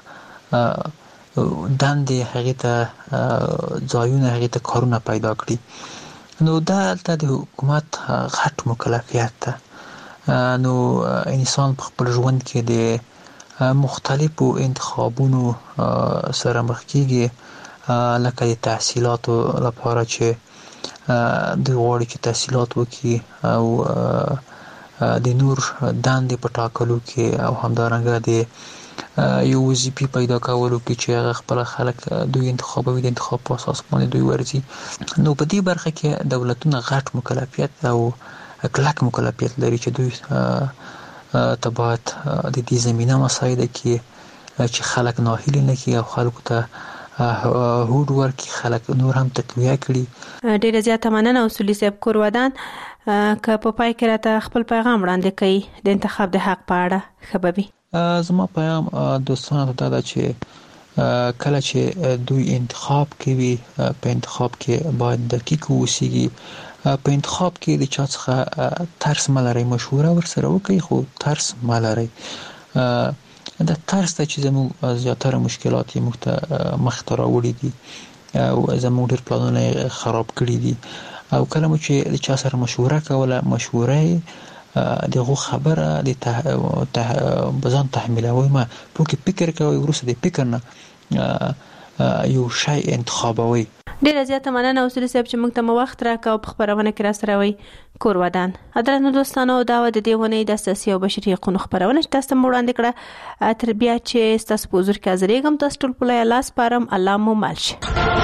دندې هغه ته ځایونه هغه ته کارونه پیدا کړي. نو دا هلته د حکومت غټ مکلفیت ده. نو انسان په خپل ژوند کې د مختلفو انتخابونو سره مخ کیږي، لکه د تحصیلاتو لپاره چې د غوړي چې تحصیلات وکي او د نور دندې په ټاکلو کې او همدارنګه د یو وظیفه پیدا کولو کې چې هغه خپل خلک دوی انتخابوي د انتخاب په اساس باندې دوی ورځي. نو په دې برخه کې دولتونه غټ مکلفیت او کلک مکلفیت لري چې دوی ته باید د دې زمینه مسایده کې چې خلک ناهیلي نه کړي او خلکو ته هوډ ورکړي، خلک نور هم تقویه کړي. ډیره زیاته مننه اصولي صاحب کورودان. که په پای کې راته خپل پیغام وړاندې کړئ د انتخاب د حق په اړه خبري. زما پیغام دوستانو ته دا چې کله چې دوی انتخاب کوي په انتخاب کې باید دقیق اوسېږي. په انتخاب کې د چا څخه ترس ملري، مشوره ورسره وکړي خو ترس ملري. دا ترس ته چې زموږ زیاتره مشکلات یې موږ ته مخ ته راوړي دي او زموږ ډېر پلانونه خراب کړي دي. او کله مو چې د چا سره مشوره کوله، مشوره دغه خبره د ته بزن تحمیلوي، ما پوکي فکر کوي، ورسره د فکر نه یو شی انتخابوي. ډیره زیاته مننه اصولي صاحب چې موږ ته مو وخت راکاو په خبرونه کې را سره وي. کورودان درنو دوستانو، دا و د دې ونې د اساسي او بشري حقوقو خبرونه چې تاسو مو وړاندې کړه. تر بیا چې تاسو په حضور کې حاضرېږم، تاسو ټول په لاس پارم. الله مو مل شه.